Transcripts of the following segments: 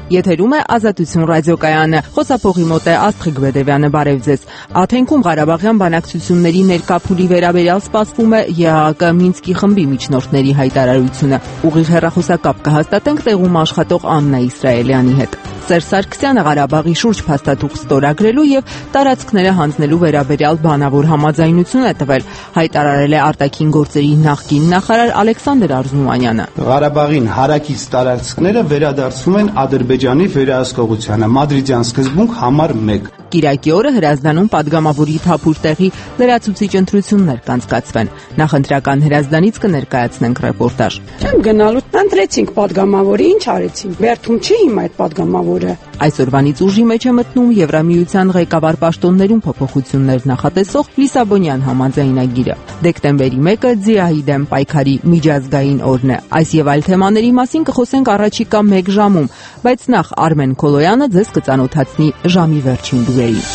Եթերում է Ազատություն ռադիոկայանը։ Խոսափողի մոտ է Աստղիկ Բեդևյանը, բարև ձեզ։ Աթենքում Ղարաբաղյան բանակցությունների ներկա փուլի վերաբերյալ սպասվում է ԵԱՀԿ Մինսկի խմբի միջնորդների հայտարարությունը։ Ուղիղ հեռախոսակապ կհաստատենք տեղում աշխատող Աննա Իսրայելյանի հետ։ Սերժ Սարգսյանը Ղարաբաղի շուրջ փաստաթուղթ ստորագրելու եւ տարածքները հանձնելու վերաբերյալ բանավոր համաձայնություն է տվել, հայտարարել է արտաքին գործերի նախկին նախարար Ալեքսանդր Արզումանյանը։ Ղարաբաղին հարակից տարածքները վերադարձվում են Ադրբեջանի վերահսկողությանը, Մադրիդյան սկզբունք համար 1։ Կիրակի օրը Հրազդանում падգամավորի թափուր տեղի լրացուցիչ ընտրություններ կանցկացվեն։ Նախընտրական Հրազդանից կներկայացնենք ռեպորտաժ։ Չեմ գնալու, ընտրեցինք падգամավորի, ինչ արեցինք։ Բերդում չի հիմա այդ падգամավորը։ Այսօրվանից ուժի մեջ է մտնում Եվրամիության ղեկավար պաշտոններում փոփոխություններ նախատեսող Լիսաբոնյան համաձայնագիրը։ Դեկտեմբերի 1-ը ՁԻԱՀ-ի դեմ պայքարի միջազգային օրն է։ Այս եւ այլ թեմաների մասին կխոսենք առաջիկա 1 ժամում, բայց նախ Արմեն Քոլոյանը ձեզ կծանոթացնի ժամի վերջին լուրերին։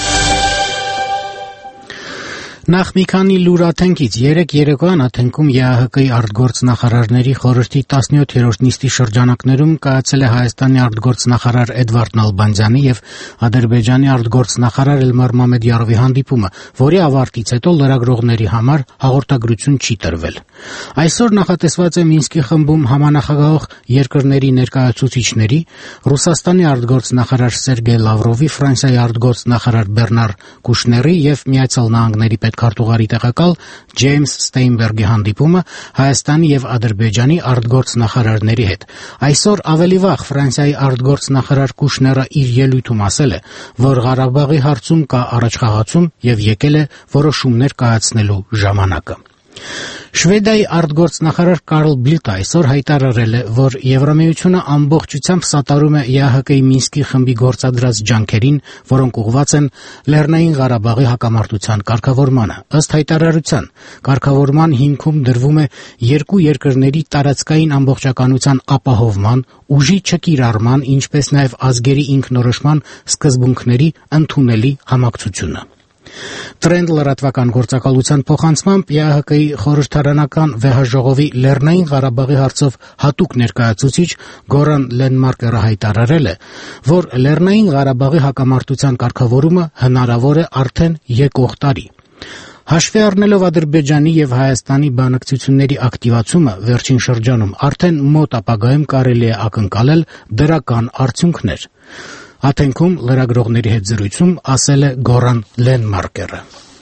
Նախ մի քանի լուր Աթենքից։ Երեկոյան Աթենքում ԵԱՀԿ-ի արտգործնախարարների խորհրդի 17-րդ նիստի շրջանակներում կայացել է Հայաստանի արտգործնախարար Էդվարդ Նալբանդյանի եւ Ադրբեջանի արտգործնախարար Էլմար Մամեդյարովի հանդիպումը, որի ավարտից հետո լրագրողների համար հաղորդագրություն չի տրվել։ Այսօր նախատեսված է Մինսկի խմբում համանախագահող երկրների ներկայացուցիչների, Ռուսաստանի արտգործնախարար Սերգեյ Լավրովի, Ֆրանսիայի արտգործնախարար Բեռնար Կուշների եւ Միացյալ Նահանգների պետքարտուղարի տեղակալ Ջեյմս Ստեյնբերգի հանդիպումը Հայաստանի եւ Ադրբեջանի արտգործնախարարների հետ։ Այսօր ավելի վաղ Ֆրանսիայի արտգործնախարար Կուշները իր ելույթում ասել է, որ Ղարաբաղի հարցում կա առաջխաղացում եւ եկել է որոշումներ կայացնելու ժամանակը։ Շվեդիայի արտգործնախարար Կարլ Բիլտը այսօր հայտարարել է, որ Եվրամիությունը ամբողջությամբ սատարում է ԵԱՀԿ-ի Մինսկի խմբի գործադրած ջանքերին, որոնք ուղղված են Լեռնային Ղարաբաղի հակամարտության կարգավորմանը։ Ըստ հայտարարության, կարգավորման հիմքում դրվում է երկու երկրների տարածքային ամբողջականության ապահովման, ուժի չկիրառման, ինչպես նաև ազգերի ինքնորոշման սկզբունքների ընդունելի համակցությունը։ Տրենդ լրատվական գործակալության փոխանցմամբ ԵԱՀԿ-ի խորհրդարանական վեհաժողովի Լեռնային Ղարաբաղի հարցով հատուկ ներկայացուցիչ Գորան Լենմարկերը հայտարարել է, որ Լեռնային Ղարաբաղի հակամարտության կարգավորումը հնարավոր է արդեն եկող տարի։ Հաշվի առնելով Ադրբեջանի եւ Հայաստանի բանակցությունների ակտիվացումը վերջին շրջանում, արդեն մոտ ապագայում կարելի է ակնկալել դրական արդյունքներ։ Աթենքում լրագրողների հետ զրույցում ասել է Գորան Լենմարկերը։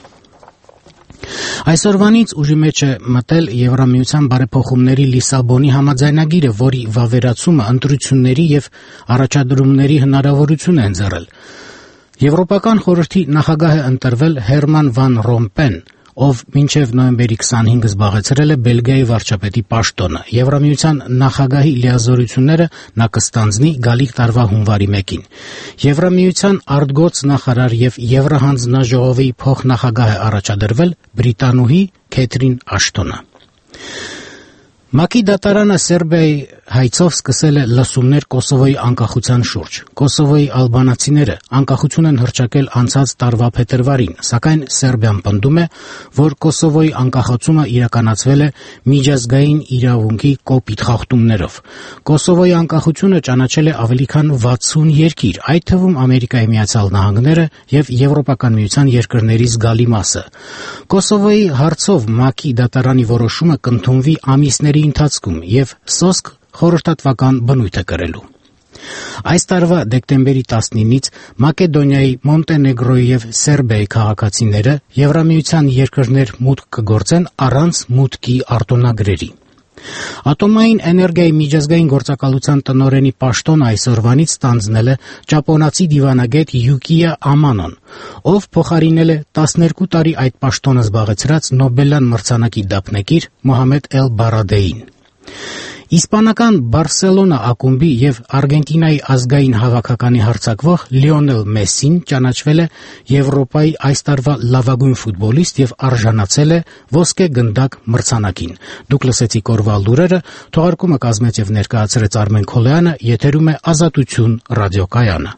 Այսօրվանից ուժի մեջ է մտել Եվրամիության բարեփոխումների Լիսաբոնի համաձայնագիրը, որի վավերացումը ընտրությունների եւ առաջադրումների հնարավորություն է ընձեռել։ Եվրոպական խորհրդի նախագահ է ընտրվել Հերման վան Ռոմպեն, ով մինչև նոյեմբերի 25-ը զբաղեցրել է Բելգիայի վարչապետի պաշտոնը։ Եվրամիության նախագահի լիազորությունները նա կստանձնի գալիք տարվա հունվարի 1-ին։ Եվրամիության արտգործնախարար եւ Եվրահանձնաժողովի փոխնախագահ է առաջադրվել բրիտանուհի Քեթրին Աշտոնը։ ՄԱԿ-ի դատարանը Սերբիայի հայցով սկսել է լսումներ Կոսովոյի անկախության շուրջ։ Կոսովոյի ալբանացիները անկախություն են հռչակել անցած տարվա փետրվարին, սակայն Սերբիան պնդում է, որ Կոսովոյի անկախացումը իրականացվել է միջազգային իրավունքի կոպիտ խախտումներով։ Կոսովոյի անկախությունը ճանաչել է ավելի քան 60 երկիր, այդ թվում Ամերիկայի Միացյալ Նահանգները եւ Եվրոպական միության երկրների զգալի մասը։ Կոսովոյի հարցով ՄԱԿ-ի դատարանի որոշումը կընդունվի ամիսների ընթացքում եւ սոսկ խորհրդատվական բնույթ է կրելու։ Այս տարվա դեկտեմբերի 19-ից Մակեդոնիայի, Մոնտենեգրոյի եւ Սերբիայի քաղաքացիները Եվրամիության երկրներ մուտք կգործեն առանց մուտքի արտոնագրերի։ Ատոմային էներգիայի միջազգային գործակալության տնօրենի պաշտոնը այսօրվանից ստանձնել է ճապոնացի դիվանագետ Յուկիյա Ամանոն, ով փոխարինել է 12 տարի այդ պաշտոնը զբաղեցրած Նոբելյան մրցանակի դափնեկիր Մոհամեդ Էլ-Բարադեին։ Իսպանական Բարսելոնա ակումբի եւ Արգենտինայի ազգային հավաքականի հարձակվող Լիոնել Մեսսին ճանաչվել է Եվրոպայի այս տարվա լավագույն ֆուտբոլիստ եւ արժանացել է ոսկե գնդակ մրցանակին։ Դուք լսեցիք օրվա լուրերը, թողարկումը կազմեց եւ ներկայացրեց Արմեն Քոլոյանը, եթերում է Ազատություն ռադիոկայանը։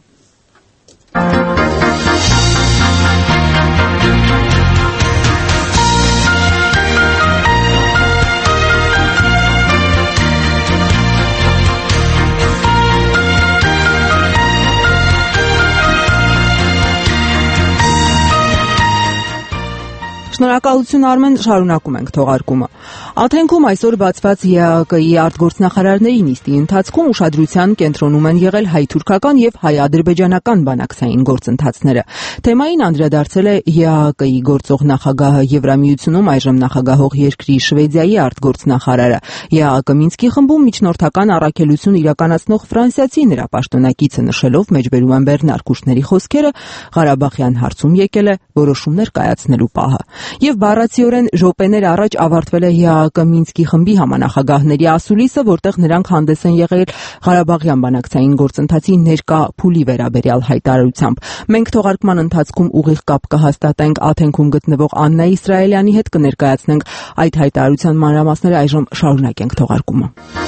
Շնորհակալություն Արմեն, շարունակում ենք թողարկումը։ Աթենքում այսօր բացված ԵԱԿ-ի արտգործնախարարների նիստի ընթացքում ուշադրության կենտրոնում են եղել հայ-թուրքական եւ հայ-ադրբեջանական բանակցային գործընթացները։ Թեմային անդրադարձել է ԵԱԿ-ի գործող նախագահը Եվրամիությունում այժմ նախագահող երկրի Շվեդիայի արտգործնախարարը։ ԵԱԿ Մինսկի խմբում միջնորդական առաքելություն իրականացնող ֆրանսիացի նրա պաշտոնակիցը նշելով մեջբերում են Բեռնար Կուշների խոսքերը, Ղարաբաղյան հարցում եկել է որոշումներ կայացնելու պահը։ Եվ բառացիորեն րոպեներ առաջ ավարտվել է ԵԱԿ Մինսկի խմբի համանախագահների ասուլիսը, որտեղ նրանք հանդես են եղել Ղարաբաղյան բանակցային գործընթացի ներկա փուլի վերաբերյալ հայտարարությամբ։ Մենք թողարկման ընթացքում ուղիղ կապ կհաստատենք Աթենքում գտնվող Աննա Իսրայելյանի հետ, կներկայացնենք այդ հայտարարության մանրամասները, այժմ շարունակենք թողարկումը։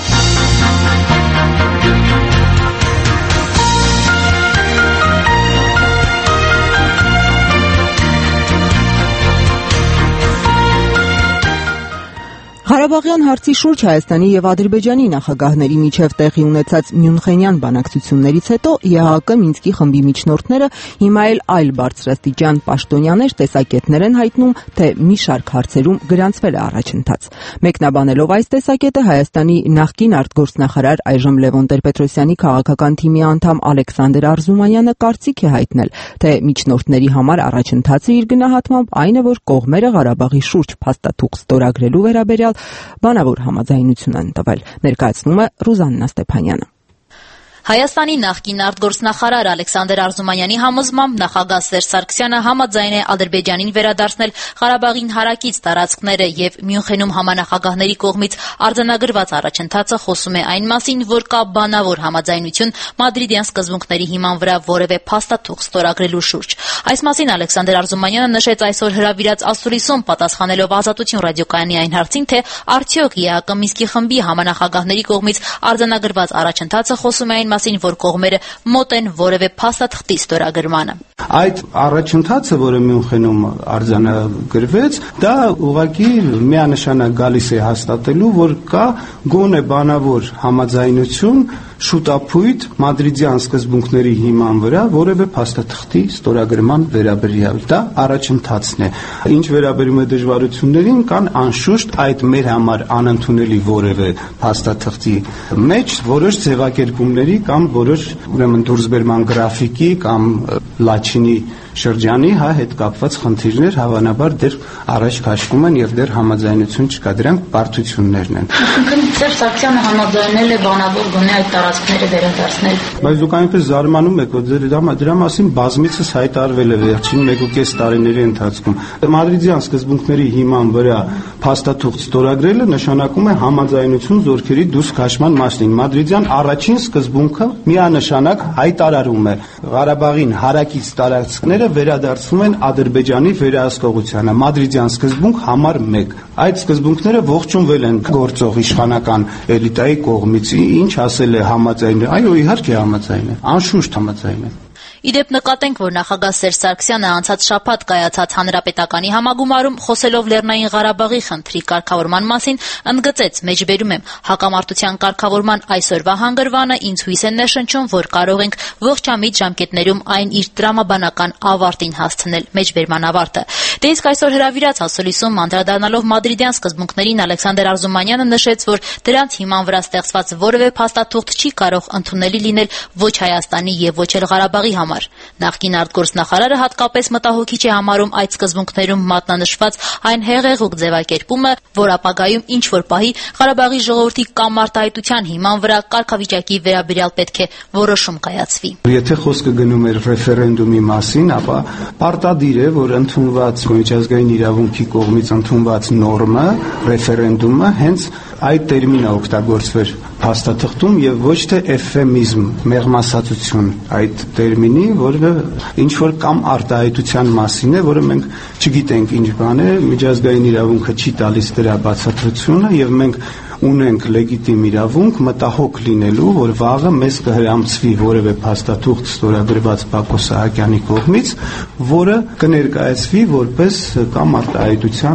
Ղարաբաղյան հարցի շուրջ Հայաստանի եւ Ադրբեջանի նախագահների միջև տեղի ունեցած Մյունխենյան բանակցություններից հետո ԵԱԿ Մինսկի խմբի միջնորդները հիմա այլ բարձրաստիճան պաշտոնյաներ տեսակետներ են հայտնում, թե մի շարք հարցերում գրանցվել է առաջընթաց։ Մեկնաբանելով այս տեսակետը Հայաստանի նախկին արտգործնախարար այժմ Լևոն Տեր-Պետրոսյանի քաղաքական թիմի անդամ Ալեքսանդր Արզումանյանը կարծիք է հայտնել, թե միջնորդների համար առաջընթացը իր գնահատմամբ այն է, որ կողմերը Ղարաբաղի շուրջ փաստաթուղթ ստորագրելու վերաբերյալ բանավոր համաձայնություն են տվել, ներկայացնում է Ռուզաննա Ստեփանյանը։ Հայաստանի նախկին արտգործնախարար Ալեքսանդր Արզումանյանի համոզմամբ նախագահ Սերժ Սարգսյանը համաձայն է Ադրբեջանին վերադարձնել Ղարաբաղին հարակից տարածքները եւ Մյունխենում համանախագահների կողմից արձանագրված առաջընթացը խոսում է այն մասին, որ կա բանավոր համաձայնություն մադրիդյան սկզբունքների հիման վրա որևէ փաստաթուղթ ստորագրելու շուրջ։ Այս մասին Ալեքսանդր Արզումանյանը նշեց այսօր հրավիրած ասուլիսում պատասխանելով Ազատություն ռադիոկայանի այն հարցին, թե արդյոք ԵԱԿ Մինսկի խմբի համանախագահների կողմից արձանագրված առաջընթացը խոսում է այն մասին, որ կողմերը մոտ են որևէ փաստաթղթի ստորագրմանը։ Այդ առաջընթացը, որը Մյունխենում արձանագրվեց, դա ուղղակի միանշանակ գալիս է հաստատելու, որ կա գոնե բանավոր համաձայնություն շուտափույթ մադրիդյան սկզբունքների հիման վրա որևէ փաստաթղթի ստորագրման վերաբերյալ։ Դա առաջընթացն է։ Ինչ վերաբերում է դժվարություններին, կան անշուշտ այդ մեր համար անընդունելի որևէ փաստաթղթի մեջ որոշ ձևակերպումների կամ որոշ ուրեմն դուրսբերման գրաֆիկի կամ Լաչինի շրջանի հետ կապված խնդիրներ հավանաբար դեռ առաջ քաշվում են եւ դեռ համաձայնություն չկա, դրանք բարդություններն են։ Այսինքն Սերժ Սարգսյանը համաձայնել է բանավոր գոնե այդ տարածքները վերադարձնել։ Բայց դուք այնպես զարմանում եք, որ դրա մասին բազմիցս հայտարարվել է վերջին 1.5 տարիների ընթացքում։ Մադրիդյան սկզբունքների հիման վրա փաստաթուղթ ստորագրելը նշանակում է համաձայնություն զորքերի դուրս քաշման մասին։ Մադրիդյան առաջին սկզբունքը միանշանակ հայտարարում է Ղարաբաղին հարակից տարածքները վերադարձում են Ադրբեջանի վերահսկողությանը։ Մադրիդյան սկզբունք համար 1։ Այդ սկզբունքները ողջունվել են գործող իշխանական էլիտայի կողմից։ Ինչ ասել է համաձայն։ Այո, իհարկե համաձայն է։ Անշուշտ համաձայն է։ Իդեպ նկատենք, որ նախագահ Սերժ Սարգսյանը անցած շաբաթ կայացած հանրապետականի համագումարում խոսելով Լեռնային Ղարաբաղի խնդրի կարգավորման մասին ընդգծեց, մեջբերում եմ, հակամարտության կարգավորման այսօրվա հանգրվանը ինձ հույս է ներշնչում, որ կարող ենք ողջամիտ ժամկետներում այն իր տրամաբանական ավարտին հասցնել, մեջբերման ավարտը։ Դե իսկ այսօր հրավիրած ասուլիսում անդրադառնալով մադրիդյան սկզբունքներին Ալեքսանդր Արզումանյանը նշեց, որ դրանց հիման վրա ստեղծված որևէ փաստաթուղթ չի կարող ընդունելի լինել ոչ Հայաստանի եւ ոչ էլ Ղարաբաղի համար։ Նախկին արտգործնախարարը հատկապես մտահոգիչ է համարում այդ սկզբունքներում մատնանշված այն հեղեղուկ ձևակերպումը, որ ապագայում ինչ որ պահի Ղարաբաղի ժողովրդի կամ արտահայտության հիման վրա կարգավիճակի վերաբերյալ պետք է որոշում կայացվի։ Եթե խոսքը գնում է ռեֆերենդումի մասին, ապա պարտադիր է, որ ընդունված միջազգային իրավունքի կողմից ընդունված նորմը, ռեֆերենդումը հենց այդ տերմինը օգտագործվեր փաստաթղթում եւ ոչ թե էվֆեմիզմ, մեղմասացություն այդ տերմինի, որը ինչ որ կամ արտահայտության մասին է, որը մենք չգիտենք ինչ բան է, միջազգային իրավունքը չի տալիս դրա բացատրությունը եւ մենք ունենք լեգիտիմ իրավունք մտահոգ լինելու, որ վաղը մեզ կհրամցվի որևէ փաստաթուղթ ստորագրված Բակո Սահակյանի կողմից, որը կներկայացվի որպես կամ արտահայտության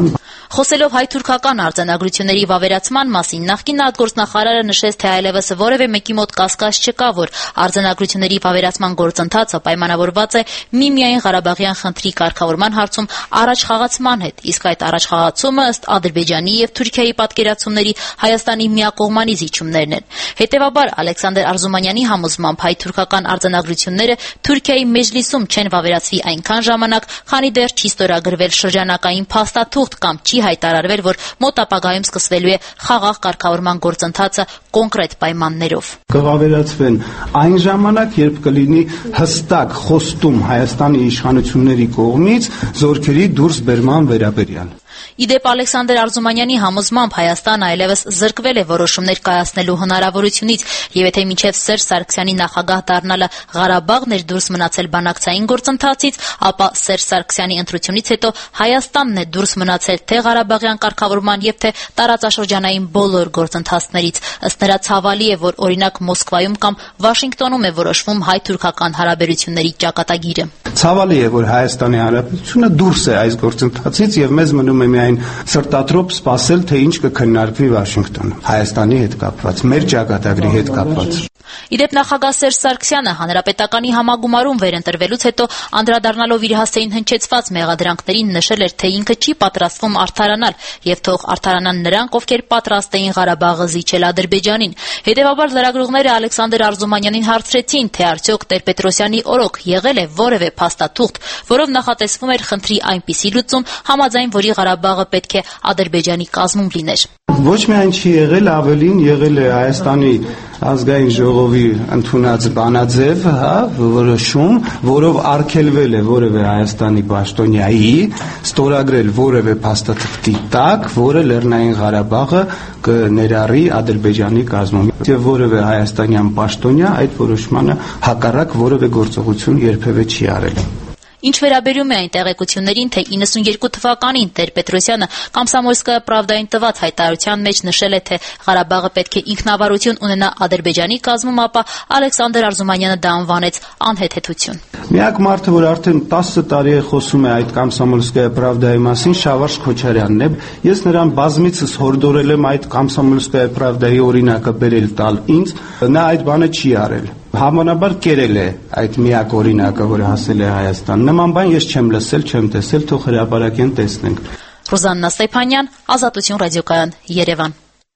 Խոսելով հայ-թուրքական արձանագրությունների վավերացման մասին, նախկին արտգործնախարարը նշեց, թե այլևս որևէ մեկի մոտ կասկած չկա, որ արձանագրությունների վավերացման գործընթացը պայմանավորված է միմիայն Ղարաբաղյան խնդրի կարգավորման հարցում առաջխաղացման հետ, իսկ այդ առաջխաղացումը ըստ Ադրբեջանի եւ Թուրքիայի պատկերացումների Հայաստանի միակողմանի զիջումներն են։ Հետևաբար Ալեքսանդր Արզումանյանի համոզմամբ հայ-թուրքական արձանագրությունները Թուրքիայի մեջլիսում չեն վավերացվի այնքան ժամանակ, քանի դեռ չի ստորագրվել շրջանակային փաստաթուղթ կամ չի հայտարարվել, որ մոտ ապագայում սկսվելու է խաղաղ կարգավորման գործընթացը կոնկրետ պայմաններով։ Կվավերացվեն այն ժամանակ, երբ կլինի հստակ խոստում Հայաստանի իշխանությունների կողմից զորքերի դուրս բերման վերաբերյալ։ Իդեպ Ալեքսանդր Արզումանյանի համոզմամբ Հայաստանը այլևս զրկվել է որոշումներ կայացնելու հնարավորությունից, եւ եթե մինչեւ Սերժ Սարգսյանի նախագահ դառնալը Ղարաբաղն էր դուրս մնացել բանակցային գործընթացից, ապա Սերժ Սարգսյանի ընտրությունից հետո Հայաստանն է դուրս մնացել թե Ղարաբաղյան կարգավորման եւ թե տարածաշրջանային բոլոր գործընթացներից։ Ըստ նրա ցավալի է, որ օրինակ Մոսկվայում կամ Վաշինգտոնում է որոշվում հայ-թուրքական հարաբերությունների ճակատագիրը։ Ցավալի է, որ Հայաստանի Հանրապետությունը դուրս է այս գործընթացից եւ մեզ մնում է միայն սրտատրոպ սպասել, թե ինչ կքննարկվի Վաշինգտոնում Հայաստանի հետ կապված, մեր ճակատագրի հետ կապված։ Իդեպ նախագահ Սերժ Սարգսյանը հանրապետականի համագումարում վերընտրվելուց հետո անդրադառնալով իր հասցեին հնչեցված մեղադրանքներին նշել էր, թե ինքը չի պատրաստվում արդարանալ եւ թող արդարանան նրանք, ովքեր պատրաստ էին Ղարաբաղը զիջել Ադրբեջանին։ Հետևաբար լրագրողները Ալեքսանդր Արզումանյանին հարցրեցին, թե արդյոք Տեր-Պետրոսյանի օրոք եղել է որևէ փաստաթուղթ, որով նախատեսվում էր խնդրի այնպիսի լուծում, համաձայն որի Ղարաբաղը պետք է Ադրբեջանի կազմում լիներ։ Ոչ միայն չի եղել, ավելին եղել է Հայաստանի ազգային ժողովի ընդունած բանաձև, որոշում, որով արգելվել է որևէ Հայաստանի պաշտոնյայի ստորագրել որևէ փաստաթղթի տակ, որը Լեռնային Ղարաբաղը կներառի Ադրբեջանի կազմում, եւ որևէ հայաստանյան պաշտոնյա այդ որոշմանը հակառակ որևէ գործողություն երբևէ չի արել։ Ինչ վերաբերում է այն տեղեկություններին, թե 92 թվականին Տեր-Պետրոսյանը Կոմսոմոլսկայա Պրավդային տված հայտարարության մեջ նշել է, թե Ղարաբաղը պետք է ինքնավարություն ունենա Ադրբեջանի կազմում, ապա Ալեքսանդր Արզումանյանը դա անվանեց անհեթեթություն։ Միակ մարդը, որ արդեն 10 տարի է խոսում է այդ Կոմսոմոլսկայա Պրավդայի մասին, Շավարժ Քոչարյանն է։ Ես նրան բազմիցս հորդորել եմ այդ Կոմսոմոլսկայա Պրավդայի օրինակը բերել տալ ինձ, նա այդ բանը չի արել։ Համանաբար կերել է այդ միակ օրինակը, որը հասել է Հայաստան։ Նման բան ես չեմ լսել, չեմ տեսել, թող հրապարակեն տեսնենք։ Ռուզաննա Ստեփանյան, Ազատություն ռադիոկայան, Երևան։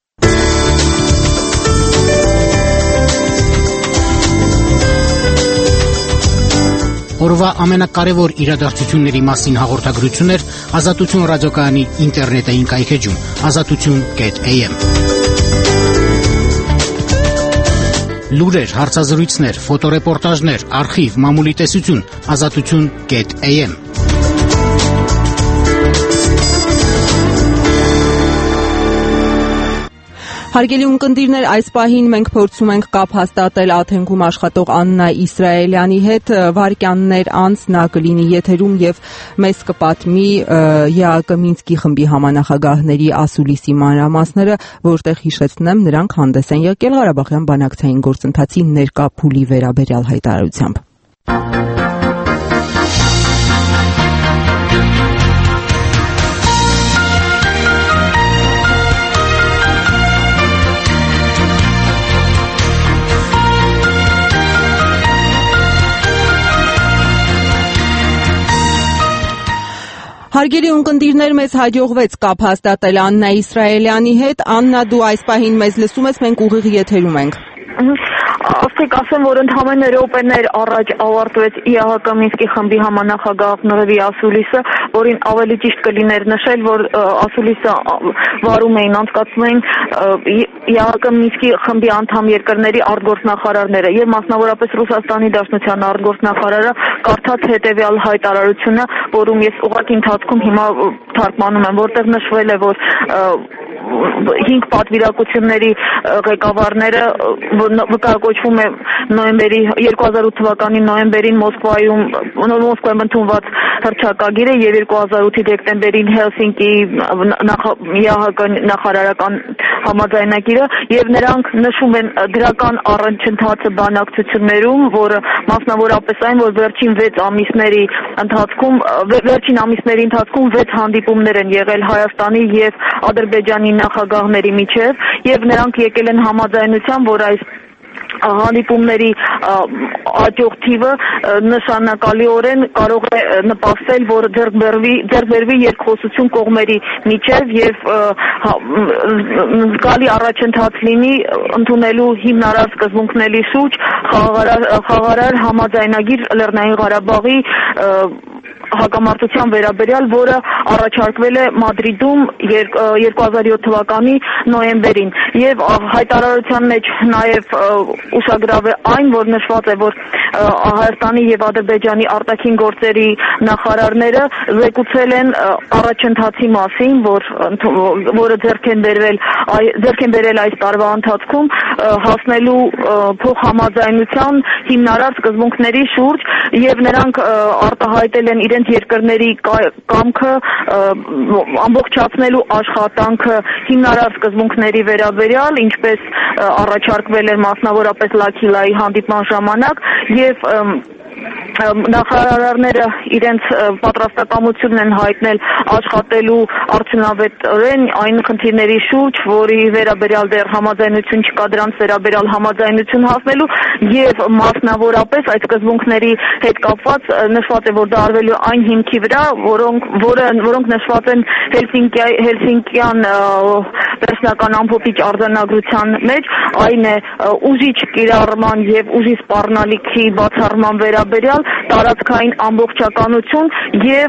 Օրվա ամենակարևոր իրադարձությունների մասին հաղորդագրություններ Ազատություն ռադիոկայանի ինտերնետային կայքեջում azatutun.am Լուրեր, հարցազրույցներ, ֆոտոռեպորտաժներ, արխիվ, մամուլի տեսություն, azatutun.am Հարգելի ունկնդիրներ, այս պահին մենք փորձում ենք կապ հաստատել Աթենքում աշխատող Աննա Իսրայելյանի հետ, վայրկյաններ անց նա կլինի եթերում եւ մեզ կպատմի ԵԱԿ Մինսկի խմբի համանախագահների ասուլիսի մանրամասները, որտեղ հիշեցնեմ, նրանք հանդես են եկել Ղարաբաղյան բանակցային գործընթացի ներկա փուլի վերաբերյալ հայտարարությամբ։ Հարգելի ունկնդիրներ, մեզ հաջողվեց կապ հաստատել Աննա Իսրայելյանի հետ։ Աննա, դու այս պահին մեզ լսում ես, մենք ուղիղ եթերում ենք։ Ասեք, ասեմ, որ ընդհանրապես րոպեներ առաջ ավարտվեց ԵԱՀԿ Մինսկի խմբի համանախագահների ասուլիսը, որին ավելի ճիշտ կլիներ նշել, որ ասուլիսը վարում էին, անցկացնում էին ԵԱՀԿ Մինսկի խմբի անդամ երկրների արտգործնախարարները եւ մասնավորապես Ռուսաստանի Դաշնության արտգործնախարարը կարդաց հետեւյալ հայտարարությունը, որում ես ուղղակի ընթացքում հիմա թարգմանում եմ, որտեղ նշվել է, որ 5 պատվիրակությունների ղեկավարները վկայակոչվում է 2008 թվականի նոյեմբերին Մոսկվայում ընդունված հռչակագիրը եւ 2008-ի դեկտեմբերին Հելսինկի նախարարական համաձայնագիրը եւ նրանք նշում են դրական առաջընթացը բանակցություններում, որը մասնավորապես այն, որ վերջին ամիսների ընթացքում 6 հանդիպումներ են եղել Հայաստանի եւ Ադրբեջանի նախագահների միջև եւ նրանք եկել են համաձայնության, որ այս հանդիպումների աճող թիվը նշանակալիորեն կարող է նպաստել, որ ձեռք բերվի երկխոսություն կողմերի միջև եւ զգալի առաջընթաց լինի ընդունելու հիմնարար սկզբունքների շուրջ խաղաղարար համաձայնագիր Լեռնային Ղարաբաղի հակամարտության վերաբերյալ, որը առաջարկվել է Մադրիդում 2007 թվականի նոյեմբերին եւ հայտարարության մեջ նաեւ ուշագրավ է այն, որ նշված է, որ Հայաստանի եւ Ադրբեջանի արտաքին գործերի նախարարները զեկուցել են առաջընթացի մասին, որը ձեռք են բերել այս տարվա ընթացքում հասնելու փոխհամաձայնության հիմնարար սկզբունքների շուրջ եւ նրանք արտահայտել են իրենց երկրների կամքը ամբողջացնելու աշխատանքը հիմնարար սկզբունքների վերաբերյալ, ինչպես առաջարկվել էր մասնավորապես Լաքիլայի հանդիպման ժամանակ եւ նախարարները իրենց պատրաստակամությունն են հայտնել աշխատելու արդյունավետորեն այն խնդիրների շուրջ, որի վերաբերյալ դեռ համաձայնություն չկա, դրանց վերաբերյալ համաձայնություն հասնելու եւ մասնավորապես այդ սկզբունքների հետ կապված նշված է, որ դա արվելու այն հիմքի վրա, որոնք նշված են Հելսինկյան վերջնական ամփոփիչ արձանագրության մեջ, այն է ուժիչ կիրառման եւ ուժի սպառնալիքի բացառման վերաբերյալ տարածքային ամբողջականություն եւ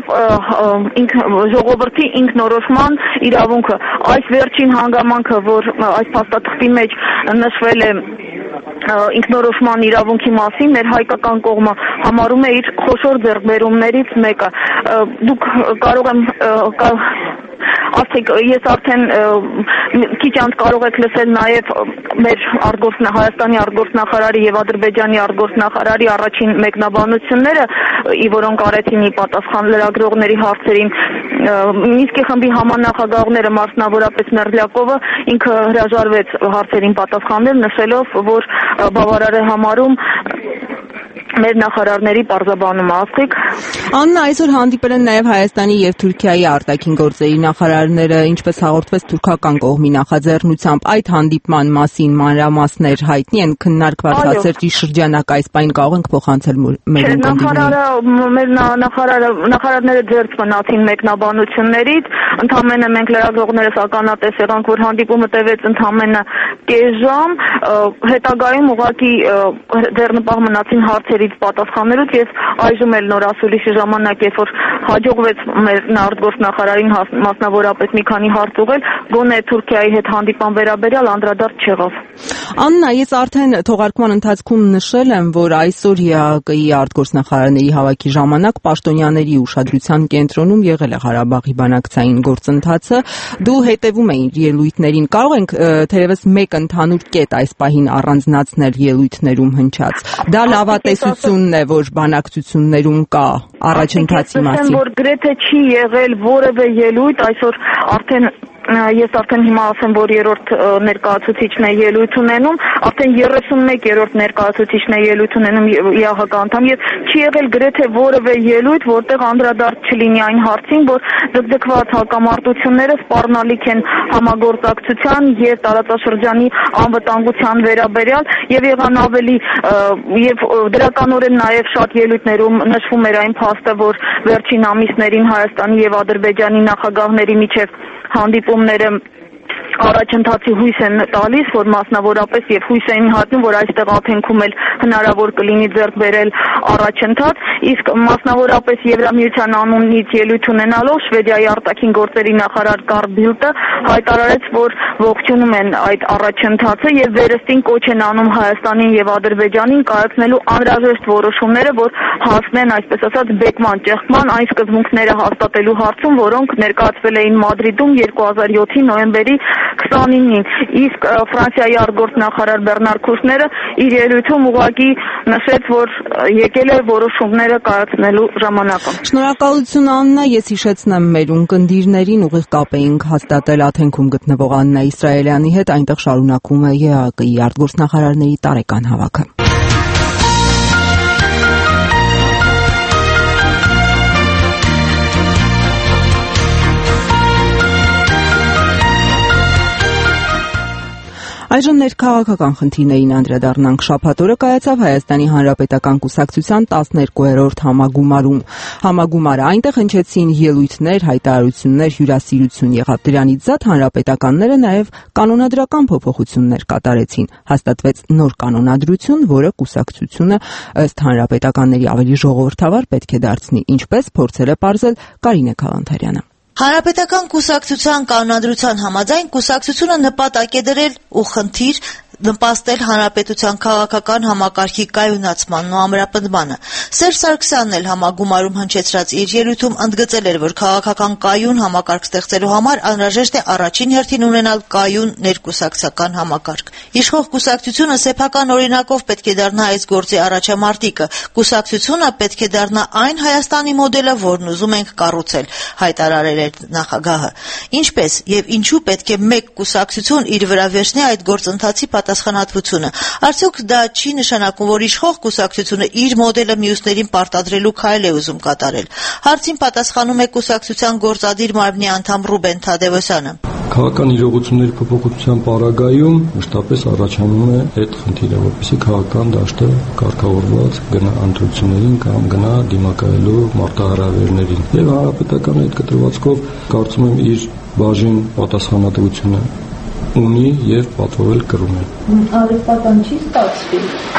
ժողովրդի ինքնորոշման իրավունքը։ Այս վերջին հանգամանքը, որ այս փաստաթղթի մեջ նշվել է ինքնորոշման իրավունքի մասին, մեր հայկական կողմը համարում է իր խոշոր ձեռքբերումներից մեկը։ Դուք կարող եմ ասեք, ես արդեն քիչ անց կարող եք լսել նաև մեր Հայաստանի արտգործնախարարի եւ Ադրբեջանի արտգործնախարարի առաջին մեկնաբանությունները, որոնք արեցին ի պատասխան լրագրողների հարցերին։ Մինսկի խմբի համանախագահողները, մասնավորապես Մերձլյակովը, ինքը հրաժարվեց հարցերին պատասխանել, նշելով, որ բավարար է համարում մեր նախարարների պարզաբանումը, ասեք։ Աննա, այսօր հանդիպել են նաև Հայաստանի եւ Թուրքիայի արտաքին գործերի նախարարները, ինչպես հաղորդվեց թուրքական կողմի նախաձեռնությամբ, այդ հանդիպման մասին մանրամասներ հայտնի են, քննարկված հացերտի շրջանակ այս պայն կարող ենք փոխանցել մեր մեր նախարարները ձեռք մնացին մեկնաբանություններից, ընդամենը մենք լրագրողներս ականատես եղանք, որ հանդիպումը տևեց ընդամենը կես ժամ, հետագայում ուղղակի ձեռնպահ մնացին հարցերի պատասխանելուց եւ այժմ էլ նոր ասուլիսի ժամանակ, երբ որ հաջողվեց մեր արտգործնախարարին մասնավորապես մի քանի հարց ուղղել, գոնե Թուրքիայի հետ հանդիպան վերաբերյալ անդրադարձ չեղավ։ Աննա, ես արդեն թողարկման ընթացքում նշել եմ, որ այսօր ԵԱԿ-ի արտգործնախարարների հավաքի ժամանակ պաշտոնյաների ուշադրության կենտրոնում եղել է Ղարաբաղի բանակցային գործընթացը։ Դու հետևում էիր ելույթներին, կարող ենք թերևս մեկ ընդհանուր կետ այս պահին առանձնացնել ելույթներում հնչած։ Դա լավատեսությունն է, որ բանակցություններում կա առաջընթացի մասին։ Որ գրեթե չի եղել որևէ ելույթ, այսօր ես արդեն հիմա ասեմ, որ երրորդ ներկայացուցիչն է ելույթ ունենում, արդեն 31-րդ ներկայացուցիչն է ելույթ ունենում ԵԱՀԿ անդամ եւ չի եղել գրեթե որևէ ելույթ, որտեղ անդրադարձ չլինի այն հարցին, որ ձգձգված հակամարտությունները սպառնալիք են համագործակցության եւ տարածաշրջանի անվտանգության վերաբերյալ եւ եղան ավելի եւ դրականորեն նաեւ շատ ելույթներում նշվում էր այն փաստը, որ վերջին ամիսներին Հայաստանի եւ Ադրբեջանի նախագահների միջև հանդիպումները առաջընթացի հույս են տալիս, որ մասնավորապես եւ հույս են հայտնում, որ այստեղ ափենքում էլ հնարավոր կլինի ձեռք բերել առաջընթաց, իսկ մասնավորապես Եվրամիության անունից ելույթ ունենալով Շվեդիայի արտաքին գործերի նախարար Կարլ Բիլտը հայտարարեց, որ ողջունում են այդ առաջընթացը եւ վերստին կոչ են անում Հայաստանին եւ Ադրբեջանին կայացնելու անհրաժեշտ որոշումները, որ հասնեն, այսպես ասած, բեկման ճեղքման այն սկզբունքները հաստատելու հարցում, որոնք ներկայացվել էին Մադրիդում 2007-ի նոյեմբերի 29-ին, իսկ Ֆրանսիայի արտգործնախարար Բեռնար Քուշները իր ելույթում ուղղակի նշեց, որ եկել է որոշումները կայացնելու ժամանակը։ Շնորհակալություն Աննա, ես հիշեցնեմ մեր ունկնդիրներին, ուղիղ կապ էինք հաստատել Աթենքում գտնվող Աննա Իսրայելյանի հետ, այնտեղ շարունակվում է ԵԱԿ-ի արտգործնախարարների տարեկան հավաքը։ Այժմ ներքաղաքական խնդիրներին անդրադառնանք։ Շաբաթ օրը կայացավ Հայաստանի Հանրապետական կուսակցության 12-րդ համագումարում։ Համագումարը այնտեղ հնչեցին ելույթներ, հայտարարություններ, հյուրասիրություն եղավ։ Դրանից զատ հանրապետականները նաև կանոնադրական փոփոխություններ կատարեցին։ Հաստատվեց նոր կանոնադրություն, որը կուսակցությունը ըստ հանրապետականների ավելի ժողովրդավար պետք է դարձնի, ինչպես փորձել է պարզել Կարինե Քալանթարյանը։ Հանրապետական կուսակցության կանոնադրության համաձայն կուսակցությունը նպատակ է դրել ու խնդիր նպաստել հանրապետության քաղաքական համակարգի կայունացմանն ու ամրապնդմանը։ Սերժ Սարգսյանն էլ համագումարում հնչեցրած իր ելույթում ընդգծել էր, որ քաղաքական կայուն համակարգ ստեղծելու համար անհրաժեշտ է առաջին հերթին ունենալ կայուն ներկուսակցական համակարգ։ Իշխող կուսակցությունը սեփական օրինակով պետք է դառնա այս գործի առաջամարտիկը։ Կուսակցությունը պետք է դառնա այն Հայաստանի մոդելը, որն ուզում ենք կառուցել, հայտարարել էր նախագահը։ Ինչպես եւ ինչու պետք է մեկ կուսակցություն իր վրա վերցնի այդ գործընթացի պատասխանատվությունը։ Արդյոք դա չի նշանակում, որ իշխող կուսակցությունը իր մոդելը մյուսներին պարտադրելու քայլ է ուզում կատարել։ Հարցին պատասխանում է կուսակցության գործադիր մարմնի անդամ Ռուբեն Թադևոսյանը։ Քաղաքական իրողությունների փոփոխության պարագայում մշտապես առաջանում է այդ խնդիրը, որպեսզի քաղաքական դաշտը կարգավորված գնա ընտրություններին կամ գնա դիմակայելու մարտահրավերներին։ Եվ հանրապետական այդ կտրվածքով կարծում եմ իր բաժին պատասխանատվությունը ունի եւ պատվորել կրում է։ Արևպատան չի ստացվի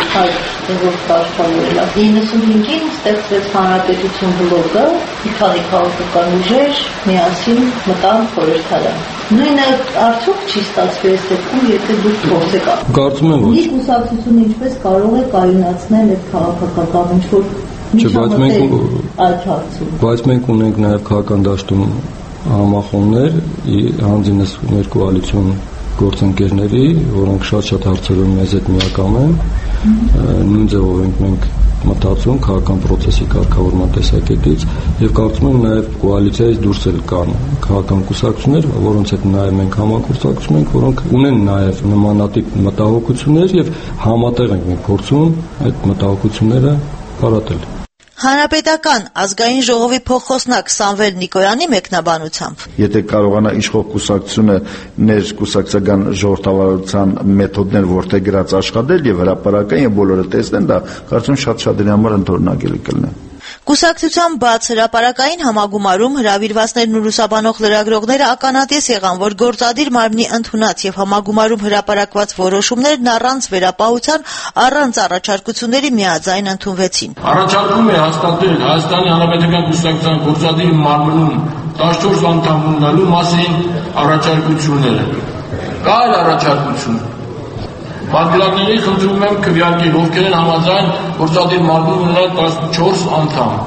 այդ որ աշխատելա։ 95-ին ստեղծվեց հանրապետություն բլոկը, մի քանի քաղաքական ուժեր միասին մտան խորհրդարան։ Նույնը արդյոք չի ստացվի այս դեպքում, եթե դուք փորձեք։ Կարծում եմ ոչ։ Մի կուսակցությունը ինչպես կարող է կայունացնել այդ քաղաքական ինչ-որ բայց մենք ունենք նաեւ քաղաքական դաշտում համախոհներ, հանձինս մեր կոալիցիոն գործընկերների, որոնք շատ հարցերում մեզ հետ միակամ են, նույն ձևով ենք մենք մտածում քաղաքական process-ի կարգավորման տեսակետից եւ կարծում եմ նաեւ կոալիցիայից դուրս էլ կան քաղաքական կուսակցություններ, որոնց հետ նաեւ մենք համագործակցում ենք, որոնք ունեն նաեւ նմանատիպ մտահոգություններ եւ համատեղ ենք մենք փորձում այդ մտահոգությունները հարատել։ Հանրապետական ազգային ժողովի փոխխոսնակ Սամվել Նիկոյանի մեկնաբանությամբ. Եթե կարողանա իշխող կուսակցությունը ներկուսակցական ժողովրդավարության մեթոդներ որդեգրած աշխատել եւ հրապարակային եւ բոլորը տեսնեն, դա կարծում շատ-շատերի համար ընդօրինակելի կլինի։ Կուսակցության բաց հրապարակային համագումարում հրավիրվածներն ու լուսաբանող լրագրողները ականատես եղան, որ գործադիր մարմնի ընդունած եւ համագումարում հրապարակված որոշումներն առանց վերապահության, առանց առաջարկությունների միաձայն ընդունվեցին։ Առաջարկում է հաստատել Հայաստանի Հանրապետական կուսակցության գործադիր մարմնում 14 անդամ ունենալու մասին առաջարկությունները։ Կա այլ առաջարկություն։ Պատվիրակների խնդրում եմ քվեարկել, ովքեր են համաձայն գործադիր մարմնում ունենալ 14 անդամ։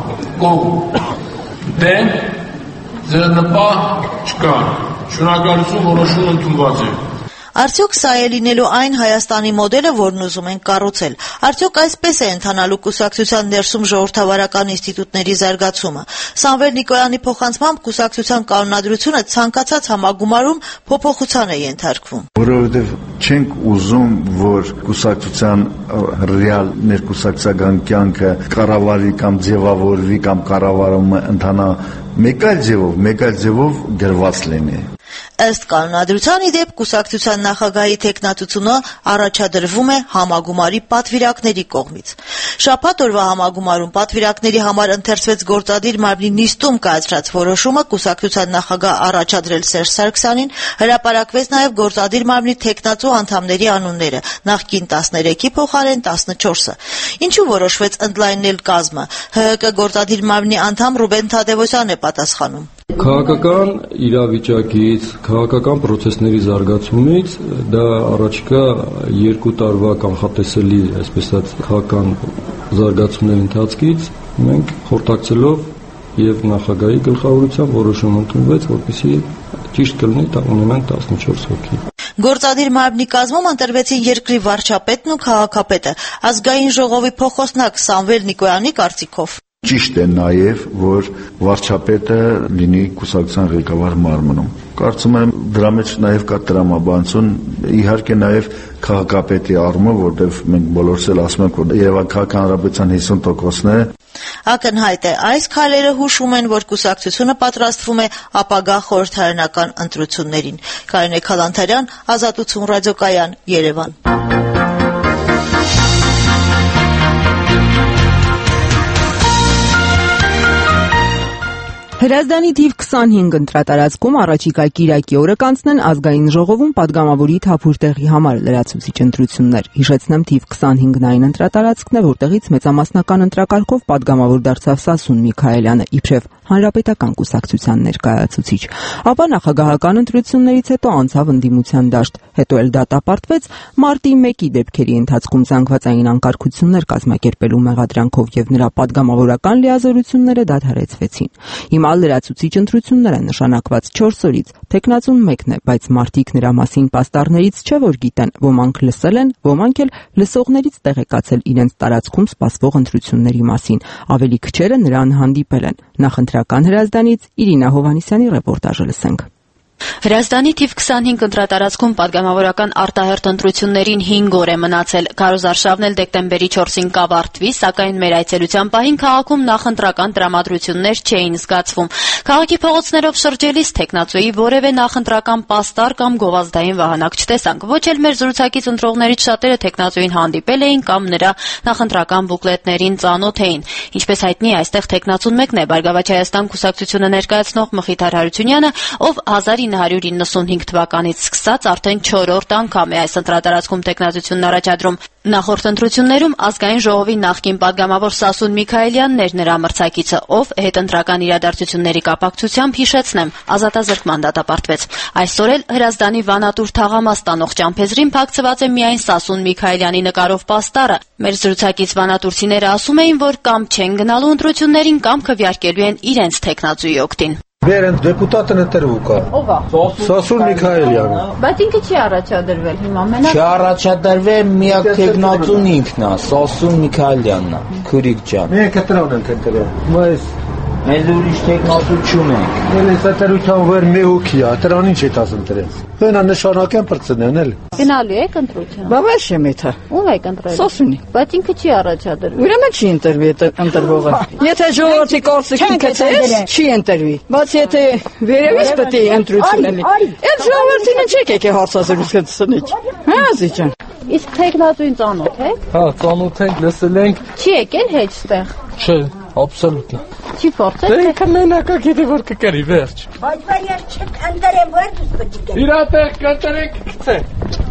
Կողմ։ Դեմ ձեռնպահ չկա։ Շնորհակալություն, որոշումը ընդունված է։ Արդյոք սա է լինելու այն Հայաստանի մոդելը, որն ուզում ենք կառուցել։ Արդյոք այսպես է ընթանալու կուսակցության ներսում ժողովրդավարական ինստիտուտների զարգացումը։ Սամվել Նիկոյանի փոխանցմամբ կուսակցության կանոնադրությունը ցանկացած համագումարում փոփոխության է ենթարկվում։ Որովհետև չենք ուզում, որ կուսակցության ռեալ ներկուսակցական կյանքը կառավարի կամ ձևավորվի կամ կառավարումը ընթանա մեկ այլ ձևով գրված լինի։ Ըստ կանոնադրության ի դեպ կուսակցության նախագահի թեկնածությունը առաջադրվում է համագումարի պատվիրակների կողմից։ Շաբաթ օրվա համագումարում պատվիրակների համար ընթերցվեց գործադիր մարմնի նիստում կայացրած որոշումը կուսակցության նախագահ առաջադրել Սերժ Սարգսյանին, հրապարակվեց նաև գործադիր մարմնի թեկնածու անդամների անունները, նախկին 13-ի փոխարեն 14-ը։ Ինչու որոշվեց ընդլայնել կազմը։ ՀՀԿ գործադիր մարմնի անդամ Ռուբեն Թադևոսյանն է պատասխանում։ Քաղաքական իրավիճակից, քաղաքական process-ների զարգացումից դա առաջիկա 2 տարվա կանխատեսելի, այսպես ասած, քաղաքական զարգացումների ընթացքից մենք խորհրդակցելով եւ նախագահի գլխավորությամբ որոշում ընդունվեց, որպեսզի ճիշտ կլինի ունենանք 14 հոգի։ Գործադիր մարմնի կազմում ընտրվեցին երկրի վարչապետն ու քաղաքապետը։ Ազգային ժողովի փոխոսնակ Սամվել Նիկոյանի կարծիքով Ճիշտ է նաև, որ վարչապետը լինի կուսակցության ղեկավար մարմնում։ Կարծում եմ դրա մեջ նաև կա տրամաբանություն, իհարկե նաև քաղաքապետի առումով, որտեղ մենք բոլորս էլ ասում ենք, որ Երևան հանրապետության 50%-ն է։ Ակնհայտ է, այս քայլերը հուշում են, որ կուսակցությունը պատրաստվում է ապագա խորհրդարանական ընտրություններին։ Կարինե Քալանթարյան, Ազատություն ռադիոկայան, Երևան։ Հրազդանի թիվ 25 ընտրատարածքում առաջիկա կիրակի օրը կանցնեն ազգային ժողովում падգամավորի թափուր տեղի համար լրացուցիչ ընտրություններ։ Հիշեցնեմ, թիվ 25-ն այն ընտրատարածքն է, որտեղից մեծամասնական ընտրակարգով падգամավոր դարձավ Սասուն Միքայելյանը, իբրև հանրապետական կուսակցության ներկայացուցիչ։ Ապա նախագահական ընտրություններից հետո անցավ ընդդիմության դաշտ, հետո էլ դատապարտվեց մարտի 1-ի դեպքերի ընթացքում զանգվածային անկարգություններ կազմակերպելու մեղադրանքով եւ նրա падգամավորական լիազորությունները դադարեցվեցին։ Հիմա լրացուցիչ ընտրություններ են նշանակված 4 օրից, տեխնացուն մեկն է, բայց մարդիկ նրա մասին պաստառներից չէ որ գիտեն, ոմանք լսել են, ոմանք էլ լսողներից տեղեկացել իրենց տարածքում սպասվող ընտրությունների մասին, ավելի քչերը նրան հանդիպել են։ Նախընտրական հրազդանից Իրինա Հովանիսյանի ռեպորտաժը լսենք։ Հրազդանի թիվ 25 ընտրատարածքում падգամավորական արտահերթ ընտրություններին 5 օր է մնացել։ Քարոզարշավն էլ դեկտեմբերի 4-ին կավարտվի, սակայն մեր այցելության պահին քաղաքում նախընտրական տրամադրություններ չէին զգացվում։ Քաղաքի փողոցներով շրջելիս տեխնացուի որևէ նախընտրական պաստառ կամ գովազդային վահանակ չտեսանք։ Ոչ էլ մեր զրուցակից ընտրողներից շատերը տեխնացուին հանդիպել էին կամ նրա նախընտրական բուկլետներին ծանոթ էին։ Ինչպես հայտնի, այստեղ տեխնացուն մեկն է, Բարգավաճ Հայաստան կուսակցությունը ներկայացնող Մխիթար Հարությունյանը, ով 1995 թվականից սկսած արդեն 4-րդ անգամ է այս ընտրատարածքում տեխնացությունն առաջադրում։ Նախորդ ընտրություններում ազգային ժողովի նախկին падգամավոր Սասուն Միքայելյանն էր նրա մրցակիցը, ով հետընտրական իրադարձությունների կապակցությամբ հիշեցնեմ, ազատազրկման դատապարտվեց։ Այսօր էլ Հրազդանի վանատուր թաղամաս տանող ճամփեզրին փակցված է միայն Սասուն Միքայելյանի նկարով պաստառը։ Մեր զրուցակից վանատուրցիները ասում էին, որ կամ չեն գնալու ընտրություններին, կամ քվեարկելու են իրենց տեխնացուի օգտին։ Բերեն դեպուտատն ընտրվու կա։ Ով է։ Սասուն Միքայելյանը։ Բայց ինքը չի առաջադրվել հիմա մենակ։ Չի առաջադրվել, միակ տեխնացուն ինքն է, Սասուն Միքայելյանն է, քուրիկ ջան։ Մենք կտրոն ենք ընտրել։ Բայց Մենք ուրիշ տեխնացու չունենք։ Ես այդտեղության վեր մի հոգի է, դրան ինչ է տաս ընտրել։ Բենա նշանակեն պրծնեն էլ։ Գնալու եք ընտրություն։ Բավարար շեմեթա։ Ով եք ընտրել։ Սասունի։ Բայց ինքը չի առաջադրվել։ Ուրեմն չի ընտրվի ընտրվողը։ Եթե ժողովրդի կորսիկին կցես, չի ընտրվի։ Բայց եթե վերևից պետք է ընտրություն լինի, այդ ժողովրդին չեք եկե հարցազրույց գցնիք։ Հա, զիջան։ Իսկ տեխնացուին ծանոթ եք։ Հա, ծանոթ ենք, լսել ենք։ Չի եկել հետ ստեղ։ Չէ, absolutно։ Չի փորձել։ Դե ինքը մենակա գիտի որ կկրի վերջ։ Բայց ես չընտրեմ, որ դուք պետք է։ Իրա տեղ կընտրեք գցե։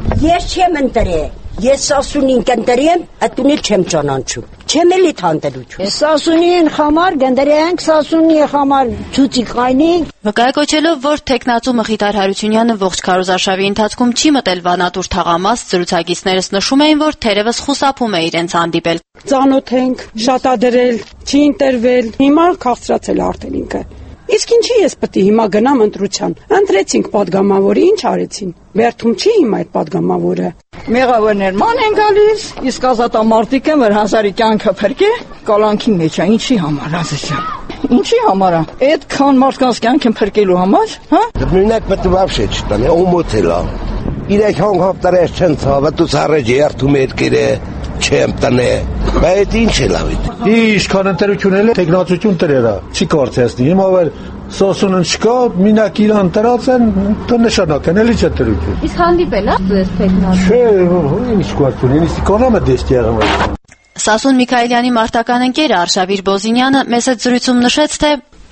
Ես չեմ ընտրել։ Ես Սասունին կընտրեմ, այդունել չեմ ճանաչում։ Չեմ էլի թանդելություն։ Սասունին համար գնդրենք, Սասունի համար ցուցի կայնի։ Վկայակոչելով, որ տեխնացու Մխիթար Հարությունյանը ողջ քարոզարշավի ընթացքում չի մտել վանատուր թաղամաս, զրուցակիցներս նշում էին, որ թերևս խուսափում է իրենց հանդիպել։ Ծանոթ ենք, շատադրել, չի ընտրվել, հիմա քաղցրացել արդեն ինքը։ Իսկ ինչի ես պետք է հիմա գնամ ընտրության։ Ընտրեցինք падգամավորի, ինչ արեցին։ Վերթում չի հիմա այդ падգամավորը։ Մեղավորներ ման են գալիս, իսկ ազատամարտիկը որ հազարի կյանքը փրկե, կալանքի մեջ է, ինչի համար ազատյան։ Ինչի համար է։ Այդքան մարդկանց կյանքն փրկելու համար, հա։ Նույնակ պետք է вообще չտանե, ումոթելա։ Իրեք հանգապտարես չեն ցավը, դու սարեջ երթում ես կիրե, չեմ տնե։ Բայց ինչ է լավիտ։ Ինչքան ընտրություն էլ տեխնացություն տրերա, չի կարծեսնի։ Հիմա որ Սասունն չկա, մինակ իրան տրած են, նշանակեն էլի չէ տրություն։ Իսկ հանդիպել է ձեզ տեխնացու։ Չէ, ինչ կարծուն, ինձ կոնամը դեստիաղը։ Սասուն Միքայելյանի մարտական ընկերը Արշավիր Բոզինյանը մեծ զրույցում նշեց, թե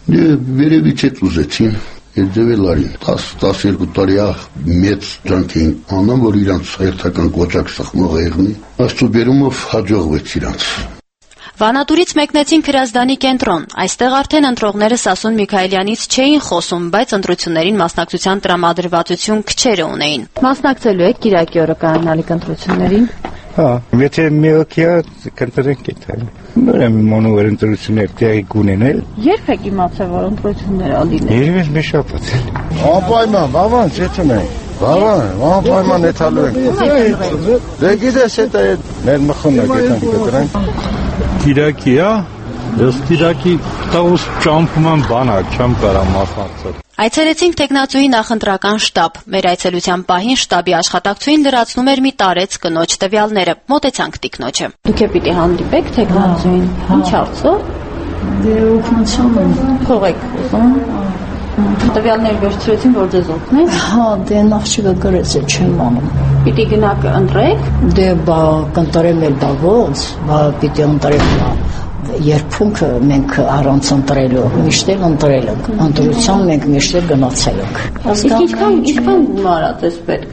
վերևից է ուզեցին Այդ ձևելարին 10-12 տարի մեծ ջանք էին անում, որ իրանց հերթական կոճակ սխմող եղնի, աստծո բերումով հաջողվեց իրանց։ Վանատուրից մեկնեցին Հրազդանի կենտրոն։ Այստեղ արդեն ընտրողները Սասուն Միքայելյանից չէին խոսում, բայց ընտրություններին մասնակցության տրամադրվածություն քչերը ունեին։ Մասնակցելու եք Կիրակի օրը կայանալիք ընտրություններին։ Հա, եթե մի օքիա կընտրենք այդ։ Նորեմ մանուվեր ընտրություններ տեղի կունենալ։ Երբ եք իմացել, որ ընտրություններ ալինել։ Երևի մի շաբաթ։ Անպայման, բավան, չէ՞ չունենք։ Բավան, անպայման էթալու ենք։ Դե գիտես, դա մեր մխունը գտանք։ Կիրակի է, ես կիրակի տաղուս ճամփում եմ բանակ, չեմ կարամ մասնակցել։ Այցելեցինք տեխնացուի նախընտրական շտաբ։ Մեր այցելության պահին շտաբի աշխատակցուին լրացնում էր մի տարեց կնոջ տվյալները։ Մոտեցանք տիկնոջը։ Դուք է պիտի հանդիպեք տեխնացուին։ Ինչ հարցով։ Դե օգնություն փողեք ուզում։ Տվյալներ վերցրեցին, որ ձեզ օգնեն։ Հա, դե նախշիկը գրեց, չեմ անում։ Պիտի գնաք ընտրեք։ Դե բա կընտրեմ էլ բա ոնց, բա պիտի ընտրեմ բա երբունքը մենք առանց ընտրելու միշտ էլ ընտրել ենք, ընտրության մենք միշտ էլ գնացել ենք։ Իսկ ինչքան գումար է ձեզ պետք։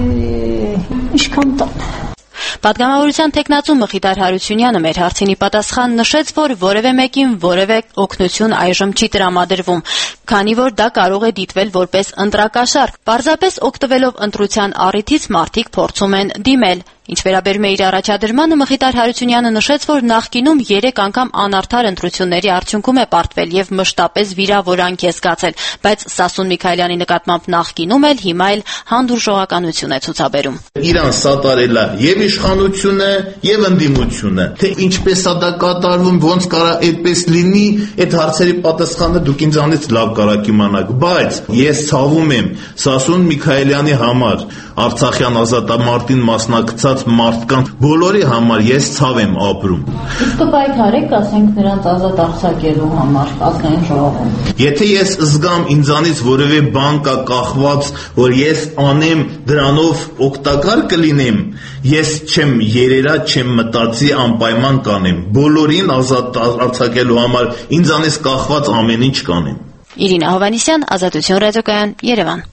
Ինչքան տան։ Պատգամավորության տեխնացու Մխիթար Հարությունյանը մեր հարցինի պատասխան նշեց, որ որևէ մեկին որևէ օգնություն այժմ չի տրամադրվում, քանի որ դա կարող է դիտվել որպես ընտրակաշառք։ Պարզապես օգտվելով ընտրության առիթից մարդիկ փորձում են դիմել։ Ինչ վերաբերում է իր առաջադրմանը, Մխիթար Հարությունյանը նշեց, որ նախկինում 3 անգամ անարդար ընտրությունների արդյունքում է պարտվել եւ մշտապես վիրավորանք է զգացել, բայց Սասուն Միքայելյանի նկատմամբ նախկինում էլ հիմա էլ հանդուրժողականություն է ցուցաբերում։ Իրան սատարել է եւ իշխանությունը եւ ընդդիմությունը, թե ինչպես է դա կատարվում, ոնց կարա այդպես լինի, այդ հարցերի պատասխանը դուք ինձանից լավ կարաք իմանաք, բայց ես ցավում եմ Սասուն Միքայելյանի համար, Արցախյան ազատամարտին մասնակցած մարդկանց բոլորի համար ես ցավ եմ ապրում։ Իսկ պայքարեք, ասենք նրանց ազատ արձակելու համար ազգային ժողովում։ Եթե ես զգամ ինձանից որևէ բան կա կախված, որ ես անեմ դրանով օգտակար կլինեմ, ես չեմ երերա, չեմ մտածի, անպայման կանեմ։ Բոլորին ազատ արձակելու համար ինձանից կախված ամեն ինչ կանեմ։ Իրինա Հովանեսյան, Ազատություն ռադիոկայան, Երևան։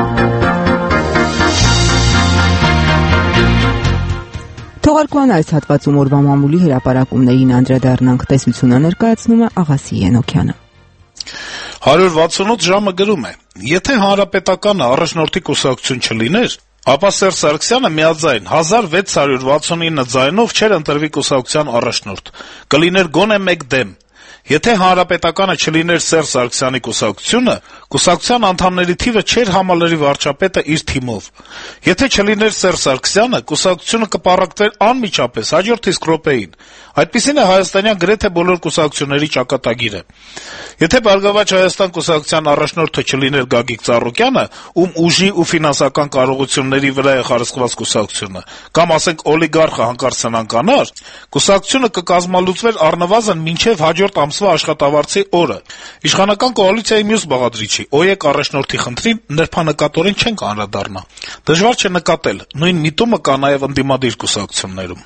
Թողարկման այս հատվածում օրվա մամուլի հրապարակումներին անդրադառնանք, տեսությունը ներկայացնում է Աղասի Ենոքյանը։ 168 ժամը գրում է. եթե հանրապետականը առաջնորդի կուսակցություն չլիներ, ապա Սերժ Սարգսյանը միաձայն 1669 ձայնով չէր ընտրվի կուսակցության առաջնորդ, կլիներ գոնե մեկ դեմ։ Եթե հանրապետականը չլիներ Սերժ Սարգսյանի կուսակցությունը, կուսակցության անդամների թիվը չէր համալրի վարչապետը իր թիմով։ Եթե չլիներ Սերժ Սարգսյանը, կուսակցությունը կպառակտվեր անմիջապես հաջորդ իսկ րոպեին։ Այդպիսին է հայաստանյան գրեթե բոլոր կուսակցությունների ճակատագիրը։ Եթե Բարգավաճ Հայաստան կուսակցության առաջնորդը չլիներ Գագիկ Ծառուկյանը, ում ուժի ու ֆինանսական կարողությունների վրա է խարսխված կուսակցությունը, կամ ասենք օլիգարխը հանկարծ սնանկանար, կուսակցությունը կկազմալուծվեր առնվազն մինչև հաջորդ ամսվա աշխատավարձի օրը։ Իշխանական կոալիցիայի մյուս բաղադրիչի ՕԵԿ առաջնորդի խնդրին նրբանկատորեն չենք անդրադառնա։ Դժվար չէ նկատել, նույն միտումը կա նաև ընդդիմադիր կուսակցություններում։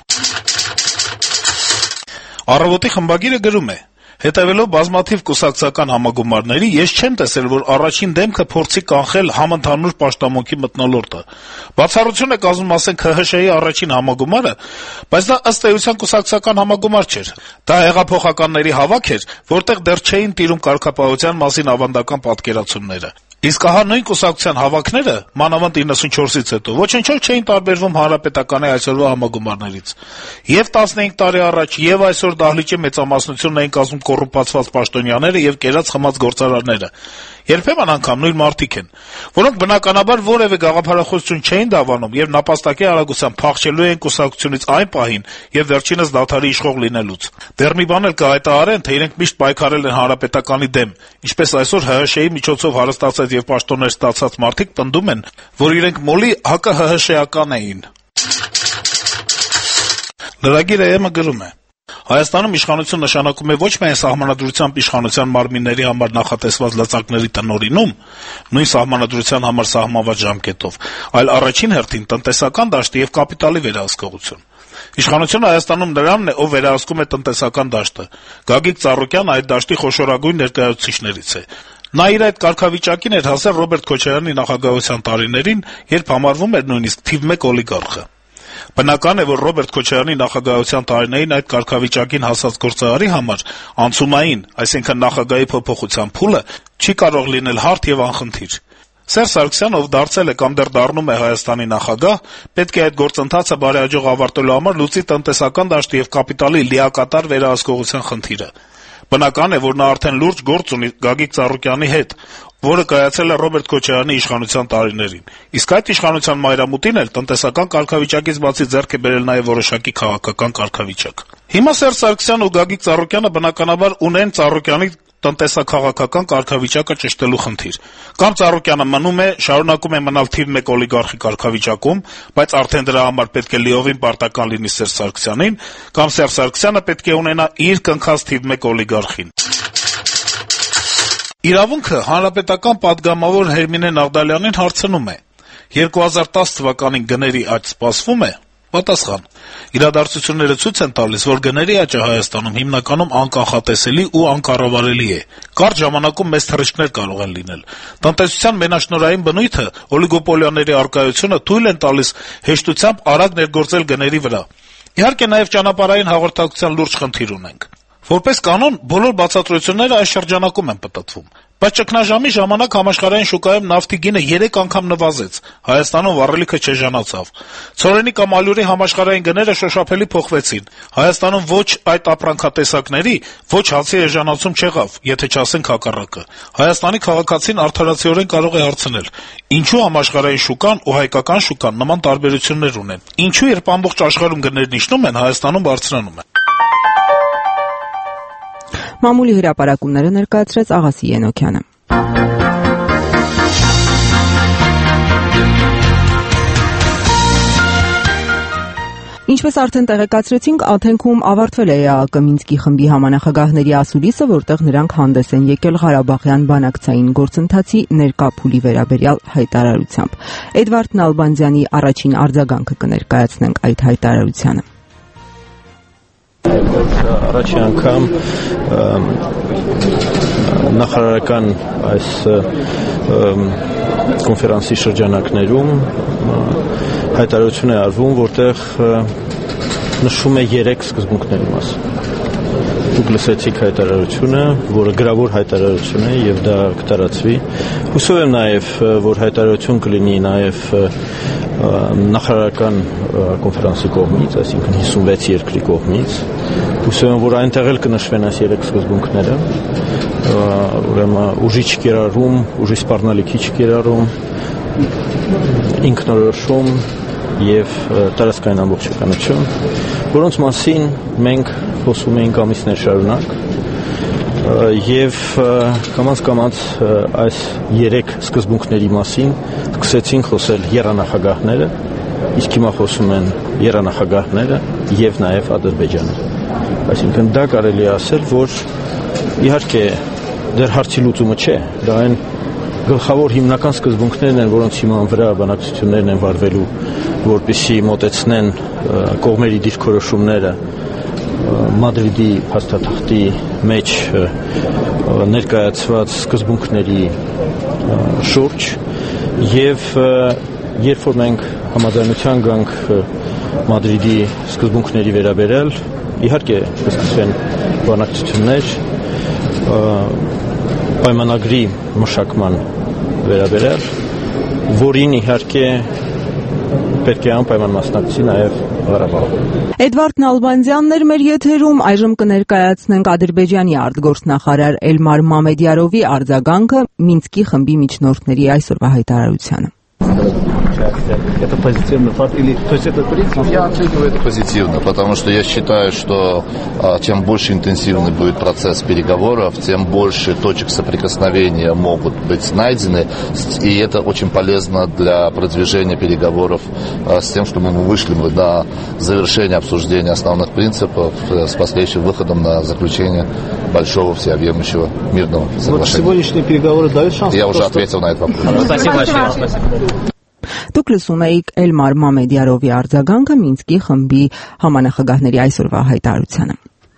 Առավոտի խմբագիրը գրում է. հետևելով բազմաթիվ կուսակցական համագումարների, ես չեմ տեսել, որ առաջին դեմքը փորձի կանխել համընդհանուր պաշտամունքի մթնոլորտը։ Բացառություն է կազմում, ասենք, ՀՀՇ-ի առաջին համագումարը, բայց դա ըստ էության կուսակցական համագումար չէր։ Դա հեղափոխականների հավաք էր, որտեղ դեռ չէին տիրում կարգապահության մասին ավանդական պատկերացումները։ Իսկ ահա նույն կուսակցության հավաքները, մանավանդ 94-ից հետո, ոչնչով չէին տարբերվում հանրապետականի այսօրվա համագումարներից։ Եվ 15 տարի առաջ, եւ այսօր դահլիճի մեծամասնությունն էին կազմում կոռուպացված պաշտոնյաները եւ կերած խմած գործարարները։ Երբեմն անգամ նույն մարդիկ են, որոնք բնականաբար որևէ գաղափարախոսություն չէին դավանում եւ նապաստակի արագությամբ փախչելու են կուսակցությունից այն պահին եւ վերջինս դադարի իշխող լինելուց։ Դեռ մի բան էլ կհայտարարեն, թե իրենք միշտ պայքարել են հանրապետականի դեմ, ինչպես այսօր ՀՀՇ-ի միջոցով հարստացած եւ պաշտոններ ստացած մարդիկ պնդում են, որ իրենք մոլի ՀԿՀՇ-ական էին։ Լրագիրը ԵՄ գրում է. Հայաստանում իշխանություն նշանակում է ոչ միայն սահմանադրությամբ իշխանության մարմինների համար նախատեսված լծակների տնօրինում, նույն սահմանադրության համար սահմանված ժամկետով, այլ առաջին հերթին տնտեսական դաշտի եւ կապիտալի վերահսկողություն։ Իշխանությունը Հայաստանում նրանն է, ով վերահսկում է տնտեսական դաշտը։ Գագիկ Ծառուկյանը այդ դաշտի խոշորագույն ներկայացուցիչներից է։ Նա իր այդ կարգավիճակին էր հասել Ռոբերտ Քոչարյանի նախագահության տարիներին, երբ համարվում էր նույնիսկ թիվ 1 օլիգարխը։ Բնական է, որ Ռոբերտ Քոչարյանի նախագահության տարիներին այդ կարգավիճակին հասած գործարարի համար անցումային, այսինքն նախագահի փոփոխության փուլը չի կարող լինել հարթ եւ անխնդիր։ Սերժ Սարգսյանը, ով դարձել է կամ դեռ դառնում է Հայաստանի նախագահ, պետք է այդ գործընթացը բարեհաջող ավարտելու համար լուծի տնտեսական դաշտի եւ կապիտալի լիակատար վերահսկողության խնդիրը։ Բնական է, որ նա արդեն լուրջ գործ ունի Գագիկ Ծառուկյանի հետ, որը կայացել է Ռոբերտ Քոչարյանի իշխանության տարիներին։ Իսկ այդ իշխանության մայրամուտին էլ տնտեսական կարգավիճակից բացի ձեռք է բերել նաև որոշակի քաղաքական կարգավիճակ։ Հիմա Սերժ Սարգսյանն ու Գագիկ Ծառուկյանը բնականաբար ունեն Ծառուկյանի տնտեսական կարգավիճակը ճշտելու խնդիր։ Կամ Ծառուկյանը մնում է, շարունակում է մնալ թիվ 1 օլիգարխի կարգավիճակում, բայց արդեն դրա համար պետք է լիովին պարտական լինի Սերժ Սարգսյանին, կամ Սերժ Սարգսյանը պետք է ունենա իր կնքած թիվ 1 օլիգարխին։ Իրավունքը հանրապետական պատգամավոր Հերմինե Նաղդալյանին հարցնում է. 2010 թվականին գների աճ սպասվում է։ Պատասխան. իրադարձությունները ցույց են տալիս, որ գների աճը Հայաստանում հիմնականում անկանխատեսելի ու անկառավարելի է։ Կարճ ժամանակում մեծ թռիչքներ կարող են լինել։ Տնտեսության մենաշնորհային բնույթը, օլիգոպոլիաների առկայությունը թույլ են տալիս հեշտությամբ արագ ներգործել գների վրա։ Իհարկե, նաև ճանապարհային հաղորդակցության լուրջ խնդիր ունենք։ Որպես կանոն, բոլոր բացատրությունները այս շրջանակում են պտտվում, բայց ճգնաժամի ժամանակ համաշխարհային շուկայում նավթի գինը 3 անգամ նվազեց, Հայաստանում վառելիքը չեժանացավ։ Ցորենի կամ ալյուրի համաշխարհային գները շոշափելի փոխվեցին։ Հայաստանում ոչ այդ ապրանքատեսակների, ոչ հացի էժանացում չեղավ, եթե չասենք հակառակը։ Հայաստանի քաղաքացին արդարացիորեն կարող է հարցնել. ինչու համաշխարհային շուկան ու հայկական շուկան նման տարբերություններ ունեն։ Ինչու երբ ամբողջ աշխարհում գներն իջնում են, Հայաստանում բարձրանում են։ Մամուլի հրապարակումները ներկայացրեց Աղասի Ենոքյանը։ Ինչպես արդեն տեղեկացրեցինք, Աթենքում ավարտվել է ԵԱՀԿ Մինսկի խմբի համանախագահների ասուլիսը, որտեղ նրանք հանդես են եկել Ղարաբաղյան բանակցային գործընթացի ներկա փուլի վերաբերյալ հայտարարությամբ։ Էդվարդ Նալբանդյանի առաջին արձագանքը կներկայացնենք այդ հայտարարությանը։ Առաջին անգամ նախարարական այս կոնֆերանսի շրջանակներում հայտարարություն է արվում, որտեղ նշվում է 3 սկզբունքների մասին։ Դուք լսեցիք հայտարարությունը, որը գրավոր հայտարարություն է եւ դա կտարածվի։ Հուսով եմ նաեւ, որ հայտարարություն կլինի նաեւ նախարարական կոնֆերանսի կողմից, այսինքն 56 երկրի կողմից։ Հուսով եմ, որ այնտեղ էլ կնշվեն այս 3 սկզբունքները, ուրեմն ուժի չկիրառում, ուժի սպառնալիքի չկիրառում, ինքնորոշում եւ տարածքային ամբողջականություն, որոնց մասին մենք խոսում էինք ամիսներ շարունակ եւ կամաց այս 3 սկզբունքների մասին սկսեցին խոսել եռանախագահները, իսկ հիմա խոսում են եռանախագահները եւ նաեւ Ադրբեջանը։ Այսինքն դա կարելի է ասել, որ իհարկե դեռ հարցի լուծումը չէ, դա այն գլխավոր հիմնական սկզբունքներն են, որոնց հիման վրա բանակցություններն են վարվելու, որպեսզի մոտեցնեն կողմերի դիրքորոշումները Մադրիդի փաստաթղթի մեջ ներկայացված սկզբունքների շուրջ եւ երբ որ մենք համաձայնության գանք Մադրիդի սկզբունքների վերաբերյալ, իհարկե կսկսվեն բանակցություններ պայմանագրի մշակման վերաբերյալ, որին իհարկե պետք է անպայման մասնակցի նաև Ղարաբաղը։ Էդվարդ Նալբանդյանն էր մեր եթերում, այժմ կներկայացնենք Ադրբեջանի արտգործնախարար Էլմար Մամեդյարովի արձագանքը Մինսկի խմբի միջնորդների այսօրվա հայտարարությանը։ Это позитивный факт или то есть это принцип? Я оцениваю это позитивно, потому что я считаю, что чем больше интенсивный будет процесс переговоров, тем больше точек соприкосновения могут быть найдены, и это очень полезно для продвижения переговоров с тем, чтобы мы вышли на завершение обсуждения основных принципов с последующим выходом на заключение большого всеобъемлющего мирного соглашения. Вот сегодняшние переговоры дают шанс? Я уже ответил на этот вопрос. Спасибо большое. Դուք լսում եք Էլմար Մամեդյարովի արձագանքը Մինսկի խմբի համանախագահների այսօրվա հայտարարությանը։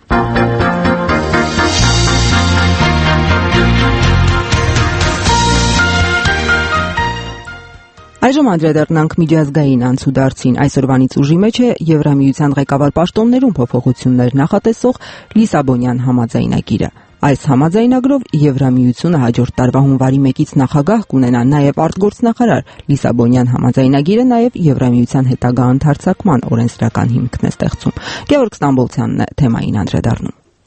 Այժմ անդրադառնանք միջազգային անցուդարձին։ Այսօրվանից ուժի մեջ է Եվրամիության ղեկավար պաշտոններում փոփոխություններ նախատեսող Լիսաբոնյան համաձայնագիրը։ Այս համաձայնագրով Եվրամիությունը հաջորդ տարվա հունվարի 1-ից նախագահ կունենա նաև արտգործնախարար։ Լիսաբոնյան համաձայնագիրը նաև Եվրամիության հետագա ընդհանրացման օրենսդրական հիմքն է ստեղծում։ Գևորգ Ստամբոլցյանն է թեմային անդրադառնում։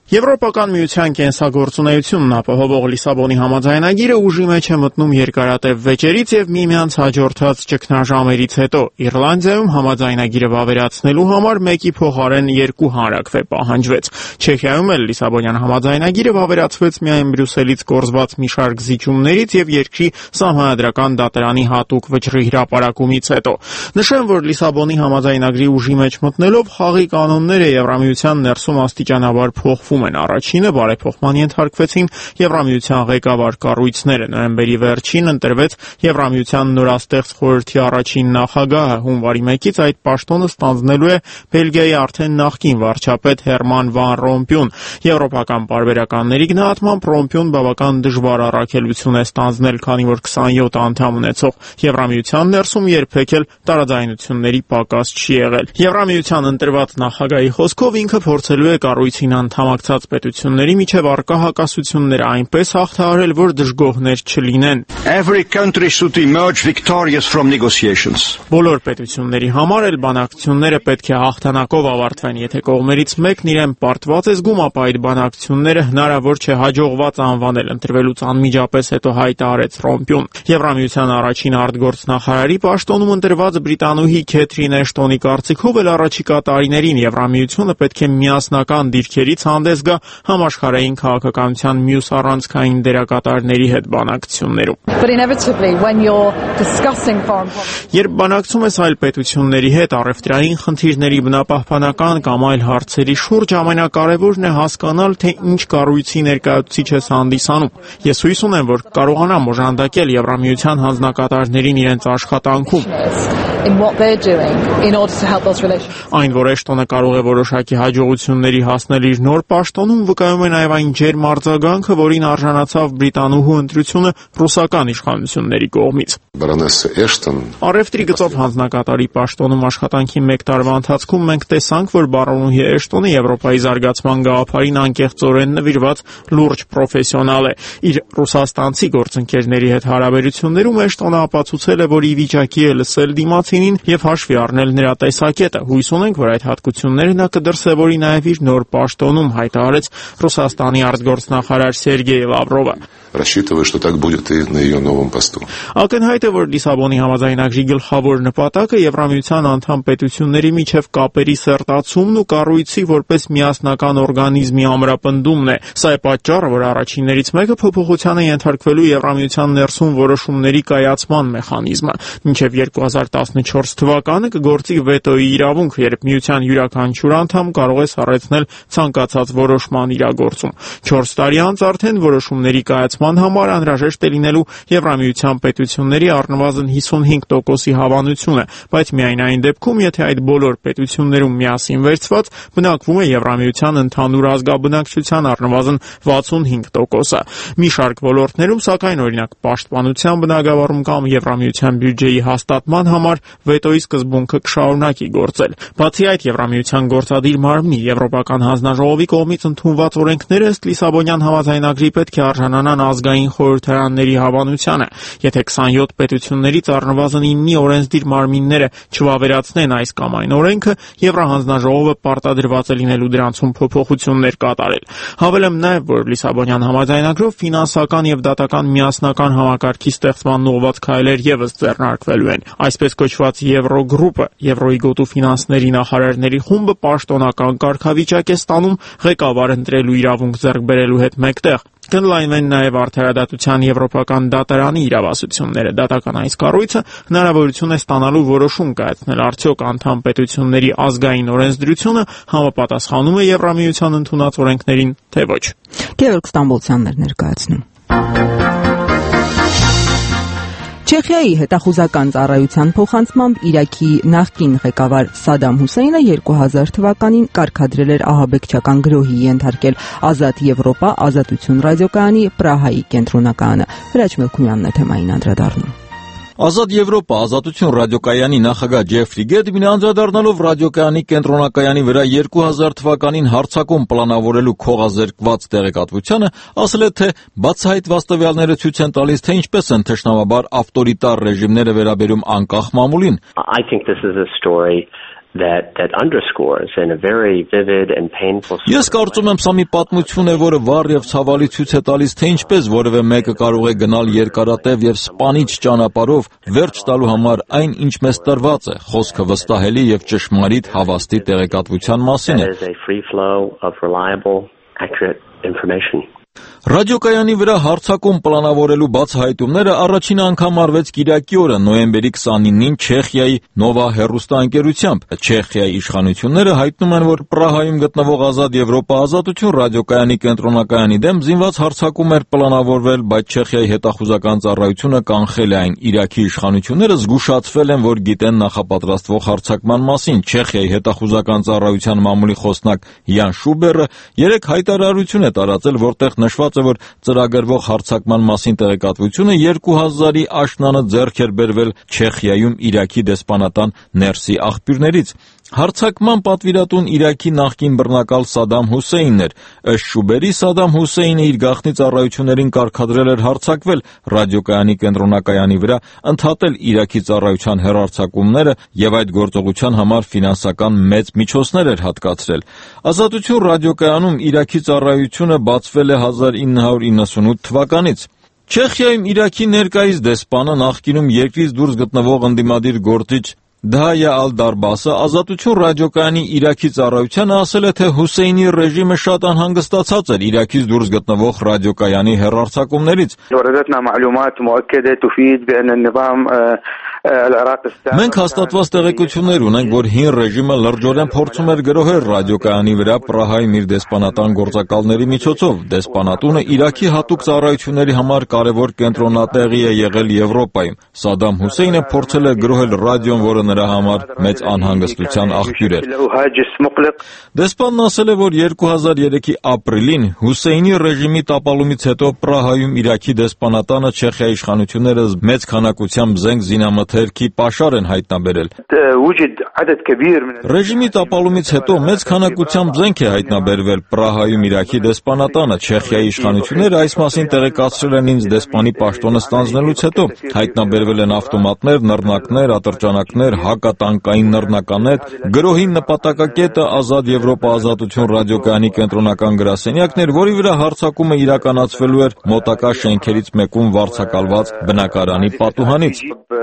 Եվրոպական միության կենսագործունեությունն ապահովող Լիսաբոնի համաձայնագիրը ուժի մեջ է մտնում երկարատև վեճերից եւ միմյանց հաջորդած ճգնաժամերից հետո։ Իռլանդիայում համաձայնագիրը վավերացնելու համար մեկի փոխարեն 2 հանրաքվե պահանջվեց։ Չեխիայում էլ Լիսաբոնյան համաձայնագիրը վավերացվեց միայն Բրյուսելից կորզված մի շարք զիջումներից եւ երկրի սահմանադրական դատարանի հատուկ վճռի հրապարակումից հետո։ Նշեմ, որ Լիսաբոնի համաձայնագրի ուժի մեջ մտնելով խաղի կանոնները Եվրամիության ներսում աստիճանաբար փոխվում են։ Առաջինը բարեփոխման ենթարկվեցին Եվրամիության ղեկավար կառույցները։ Նոյեմբերի վերջին ընտրվեց Եվրամիության նորաստեղծ խորհրդի առաջին նախագահը։ Հունվարի 1-ից այդ պաշտոնը ստանձնելու է Բելգիայի արդեն նախկին վարչապետ Հերման վան Ռոմպյուն։ Եվրոպական պարբերականների գնահատմամբ Ռոմպյուն բավական դժվար առաքելություն է ստանձնել, քանի որ 27 անդամ ունեցող Եվրամիության ներսում երբեք էլ տարաձայնությունների պակաս չի եղել։ Եվրամիության ընտրված նախագահի խոսքով ինքը փորձելու է կառույցին անդամակցած պետությունների միջև առկա հակասությունները այնպես հաղթահարել, որ դժգոհներ չլինեն։ Every country should emerge victorious from negotiations. Բոլոր պետությունների համար էլ բանակցությունները պետք է հաղթանակով ավարտվեն։ Եթե կողմերից մեկն իրեն պարտված է զգում, ապա այդ բանակցությունները հնարավոր չէ հաջողված անվանել, ընտրվելուց անմիջապես հետո հայտարարեց Ռոմպյուն։ Եվրամիության առաջին արտգործնախարարի պաշտոնում ընտրված բրիտանուհի Քեթրին Էշտոնի կարծիքով էլ առաջիկա տարիներին Եվրամիությունը պետք է միասնական դիրքերից հանդես գա համաշխարհային քաղաքականության մյուս առանցքային դերակատարների հետ բանակցություններում։ Երբ բանակցում ես այլ պետությունների հետ առևտրային խնդիրների, բնապահպանական կամ այլ հարցերի շուրջ, ամենակարևորն է հասկանալ, թե ինչ կառույցի ներկայացուցիչ ես հանդիսանում։ Ես հույս ունեմ, որ կարողանամ օժանդակել Եվրամիության հանձնակատարներին իրենց աշխատանքում։ Այն, որ Էշտոնը կարող է որոշակի հաջողությունների հասնել իր նոր պաշտոնում, վկայում է նաև այն ջերմ արձագանքը, որին արժանացավ բրիտանուհու ընտրությունը ռուսական իշխանությունների կողմից։ Առևտրի գծով հանձնակատարի պաշտոնում աշխատանքի 1 տարվա ընթացքում մենք տեսանք, որ բարոնուհի Էշտոնը Եվրոպայի զարգացման գաղափարին անկեղծորեն նվիրված լուրջ պրոֆեսիոնալ է։ Իր ռուսաստանցի գործընկերների հետ հարաբերություններում Էշտոնը ապացուցել է, որ ի վիճակի է լսել դիմացինին եւ հաշվի առնել նրա տեսակետը։ Հույս ունենք, որ այդ հատկությունները նա կդրսևորի նաև իր նոր պաշտոնում, հայտարարեց Ռուսաստանի արտգործնախարար Սերգեյ Լավրովը։ Рассчитываю, что так будет и на ее новом посту. Ակնհայտ է, որ Լիսաբոնի համաձայնագրի գլխավոր նպատակը Եվրամիության անդամ պետությունների միջև կապերի սերտացումն ու կառույցի որպես միասնական օրգանիզմի ամրապնդումն է։ Սա է պատճառը, որ առաջիններից մեկը փոփոխության է ենթարկվելու Եվրամիության ներսում որոշումների կայացման մեխանիզմը։ Մինչև 2014 թվականը կգործի վետոյի իրավունք, երբ միության յուրաքանչյուր անդամ կարող է սառեցնել ցանկացած որոշման իրագործում։ 4 տարի անց արդեն որոշումների կայացման համար անհրաժեշտ է լինելու Եվրամիության պետությունների առնվազն 55%-ի հավանությունը, բայց միայն այն դեպքում, եթե այդ բոլոր պետություններում միասին վերցված բնակվում է Եվրամիության ընդհանուր ազգաբնակչության առնվազն 65%-ը։ Մի շարք ոլորտներում, սակայն, օրինակ պաշտպանության բնագավառում կամ Եվրամիության բյուջեի հաստատման համար վետոյի սկզբունքը կշարունակի գործել։ Բացի այդ, Եվրամիության գործադիր մարմնի Եվրոպական հանձնաժողովի կողմից ընդունված օրենքները ըստ Լիսաբոնյան համաձայնագրի պետք է արժանանան ազգային խորհրդարանների հավանությանը։ Եթե 27 պետություններից առնվազն 9-ի օրենսդիր մարմինները չվավերացնեն այս կամ այն օրենքը, Եվրահանձնաժողովը պարտադրված է լինելու դրանցում փոփոխություններ կատարել։ Հավելեմ նաև, որ Լիսաբոնյան համաձայնագրով ֆինանսական եւ դատական միասնական համակարգի ստեղծման ուղղված քայլեր եւս ձեռնարկվելու են։ Այսպես կոչված Եվրոգրուպը, Եվրոյի գոտու ֆինանսների նախարարների խումբը պաշտոնական կարգավիճակ է ստանում ղեկավար ընտրելու իրավունք ձեռք բերելու հետ մեկտեղ։ Կընդլայնվեն նաև արդարադատության Եվրոպական դատարանի իրավասությունները։ Դատական այս կառույցը հնարավորություն է ստանալու որոշում կայացնել, արդյոք անդամ պետությունների ազգային օրենսդրությունը համապատասխանում է Եվրամիության ընդունած օրենքներին, թե ոչ։ Գևորգ Ստամբոլցյանն էր ներկայացնում։ Չեխիայի հետախուզական ծառայության փոխանցմամբ Իրաքի նախկին ղեկավար Սադամ Հուսեյնը 2000 թվականին կարգադրել էր ահաբեկչական գրոհի ենթարկել Ազատ Եվրոպա ազատություն ռադիոկայանի Պրահայի կենտրոնակայանը։ Հրաչ Մելքումյանն է թեմային անդրադառնում։ Ազատ Եվրոպա ազատություն ռադիոկայանի նախագահ Ջեֆրի Գեդմինը անդրադառնալով ռադիոկայանի կենտրոնակայանի վրա 2000 թվականին հարձակում պլանավորելու քողազերկված տեղեկատվությանը, ասել է, թե բացահայտված տվյալները ցույց են տալիս, թե ինչպես են թշնամաբար ավտորիտար ռեժիմները վերաբերում անկախ մամուլին։ that underscores in a very vivid and painful. Ես կարծում եմ, սա մի պատմություն է, որը վառ եւ ցավալի ցույց է տալիս, թե ինչպես որևէ մեկը կարող է գնալ երկարատև եւ սպանիչ ճանապարհով վերջ տալու համար այն, ինչ մեզ տրված է։ Խոսքը վստահելի եւ ճշմարիտ հավաստի տեղեկատվության մասին է։ Ռադիոկայանի վրա հարձակում պլանավորելու բացահայտումները առաջին անգամ արվեց կիրակի օրը նոյեմբերի 29-ին Չեխիայի Նովա հեռուստաընկերությամբ։ Չեխիայի իշխանությունները հայտնում են, որ Պրահայում գտնվող Ազատ Եվրոպա ազատություն ռադիոկայանի կենտրոնակայանի դեմ զինված հարձակում էր պլանավորվել, բայց Չեխիայի հետախուզական ծառայությունը կանխել է այն։ Իրաքի իշխանությունները զգուշացվել են, որ գիտեն նախապատրաստվող հարձակման մասին։ Չեխիայի հետախուզական ծառայության մամուլի խոսնակ Յան Շուբերը երեք հայտարարություն է տարածել, որտեղ նշված է, որ ծրագրվող հարձակման մասին տեղեկատվությունը 2000-ի աշնանը ձեռք էր բերվել Չեխիայում Իրաքի դեսպանատան ներսի աղբյուրներից։ Հարձակման պատվիրատուն Իրաքի նախկին բռնակալ Սադամ Հուսեյնն էր։ Ըստ Շուբերի Սադամ Հուսեյնը իր գաղտնի ծառայություններին կարգադրել էր հարձակվել ռադիոկայանի կենտրոնակայանի վրա, ընդհատել Իրաքի ծառայության հեռարձակումները եւ այդ գործողության համար ֆինանսական մեծ միջոցներ էր հատկացրել։ Ազատություն ռադիոկայանում Իրաքի ծառայությունը բացվել է 1998 թվականից։ Չեխիայում Իրաքի ներկայիս դեսպանը նախկինում երկրից դուրս գտնվող ընդդիմադիր գործիչ Դահյա Ալ-Դարբասը ազատություն ռադիոկայանի Իրաքի ծառայությանը ասել է, թե Հուսեյնի ռեժիմը շատ անհանգստացած էր Իրաքից դուրս գտնվող ռադիոկայանի հեռարձակումներից։ Մենք հաստատված տեղեկություններ ունենք, որ հին ռեժիմը լրջորեն փորձում էր գրոհել ռադիոկայանի վրա Պրահայում իր դեսպանատան գործակալների միջոցով։ Դեսպանատունը Իրաքի հատուկ ծառայությունների համար կարևոր կենտրոնատեղի է եղել Եվրոպայում։ Սադամ Հուսեյնը փորձել է գրոհել ռադիոն, որը նրա համար մեծ անհանգստության աղբյուր էր։ Դեսպանն ասել է, որ 2003-ի ապրիլին Հուսեյնի ռեժիմի տապալումից հետո Պրահայում Իրաքի դեսպանատանը Չեխիայի իշխանությունները մեծ քանակությամբ զենք զինամթերքի պաշար են հայտնաբերել։ Ռեժիմի տապալումից հետո մեծ քանակությամբ զենք է հայտնաբերվել Պրահայում Իրաքի դեսպանատանը։ Չեխիայի իշխանությունները այս մասին տեղեկացրել են ինձ դեսպանի պաշտոնը ստանձնելուց հետո։ Հայտնաբերվել են ավտոմատներ, նռնակներ, ատրճանակներ, հակատանկային նռնականետ։ Գրոհի նպատակակետը Ազատ Եվրոպա ազատություն ռադիոկայանի կենտրոնական գրասենյակն էր, որի վրա հարձակումը իրականացվելու էր մոտակա շենքերից մեկում վարձակալված բնակարանի պատուհանից։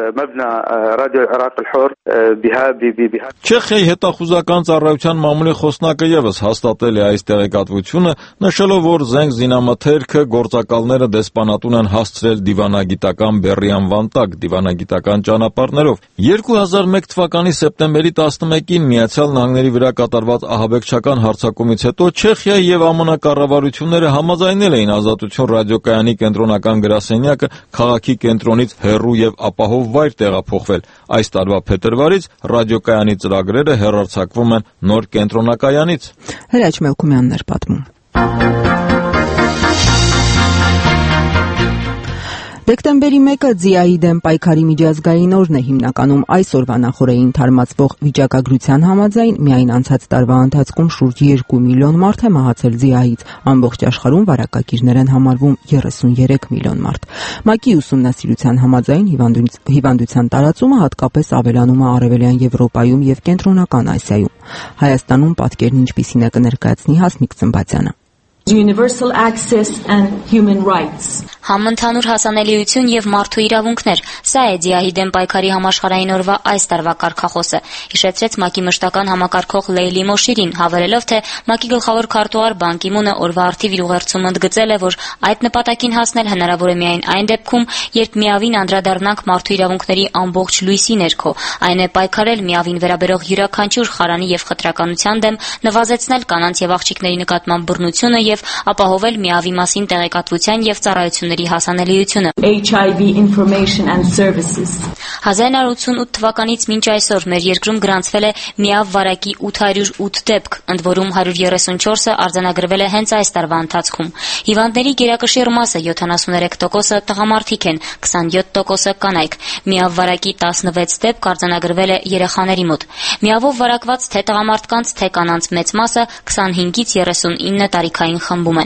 Չեխիայի հետախուզական ծառայության մամուլի խոսնակը ևս հաստատել է այս տեղեկատվությունը, նշելով, որ զենք զինամթերքը գործակալները դեսպանատուն են հասցրել դիվանագիտական բեռի անվան տակ, դիվանագիտական ճանապարհներով։ 2001 թվականի սեպտեմբերի 11-ին Միացյալ Նահանգների վրա կատարված ահաբեկչական հարձակումից հետո Չեխիայի եւ ԱՄՆ կառավարությունները համաձայնել էին ազատություն ռադիոկայանի կենտրոնական գրասենյակը քաղաքի կենտրոնից հեռու եւ ապահով վայր տեղափոխվել։ Այս տարվա փետրվարից ռադիոկայանի ծրագրերը հեռարձակվում են նոր կենտրոնակայանից։ Հրաչ Մելքումյանն էր պատմում։ Դեկտեմբերի 1-ը ձիայի դեմ պայքարի միջազգային օրն է հիմնականում այսօրվա նախօրեին թարմացվող վիճակագրության համաձայն միայն անցած տարվա ընթացքում շուրջ 2 միլիոն մարդ է մահացել ձիայից, ամբողջ աշխարհում վարակակիրներ են համարվում 33 միլիոն մարդ։ ՄԱԿ-ի ուսումնասիրության համաձայն հիվանդության տարածումը հատկապես ավելանում է Արևելյան Եվրոպայում եւ Կենտրոնական Ասիայում։ Հայաստանում պատկերն ինչպիսին է կներկայացնի Հասմիկ Ծմբացյանը։ Universal access and human rights. Համընդհանուր հասանելիություն եւ մարդու իրավունքներ։ Սա է ձիայի դեմ պայքարի համաշխարհային օրվա այս տարվա կարգախոսը։ Հիշեցրեց ՄԱԿ-ի մշտական համակարգող Լեյլի Մոշիրին, հավելելով, թե ՄԱԿ-ի գլխավոր քարտուղար Բան Կի-մունը օրվա արդիվ իր ուղերձում ընդգծել է, որ այդ նպատակին հասնել հնարավոր է միայն այն դեպքում, երբ միավին անդրադառնանք մարդու իրավունքների ամբողջ լույսի ներքո։ Այն է պայքարել միավին վերաբերող յուրաքանչյուր խարանի եւ խտրականության դեմ, նվազեցնել կանանց եւ աղջիկների նկատմամբ բռնությունը եւ ապահովել միավի մասին տեղեկատվության եւ ծառայությունների հասանելիությունը։ HIV information and services 1988 թվականից մինչ այսօր մեր երկրում գրանցվել է միավ վարակի 808 դեպք, ընդ որում 134-ը արձանագրվել է հենց այս տարվա ընթացքում։ Հիվանդների գերակշիռ մասը 73%-ը տղամարդիկ են, 27%-ը կանայք։ Միավ վարակի 16 դեպք արձանագրվել է երեխաների մոտ։ Միավով վարակված թե տղամարդկանց, թե կանանց մեծ մասը 25-ից 39 տարիքային խմբում են։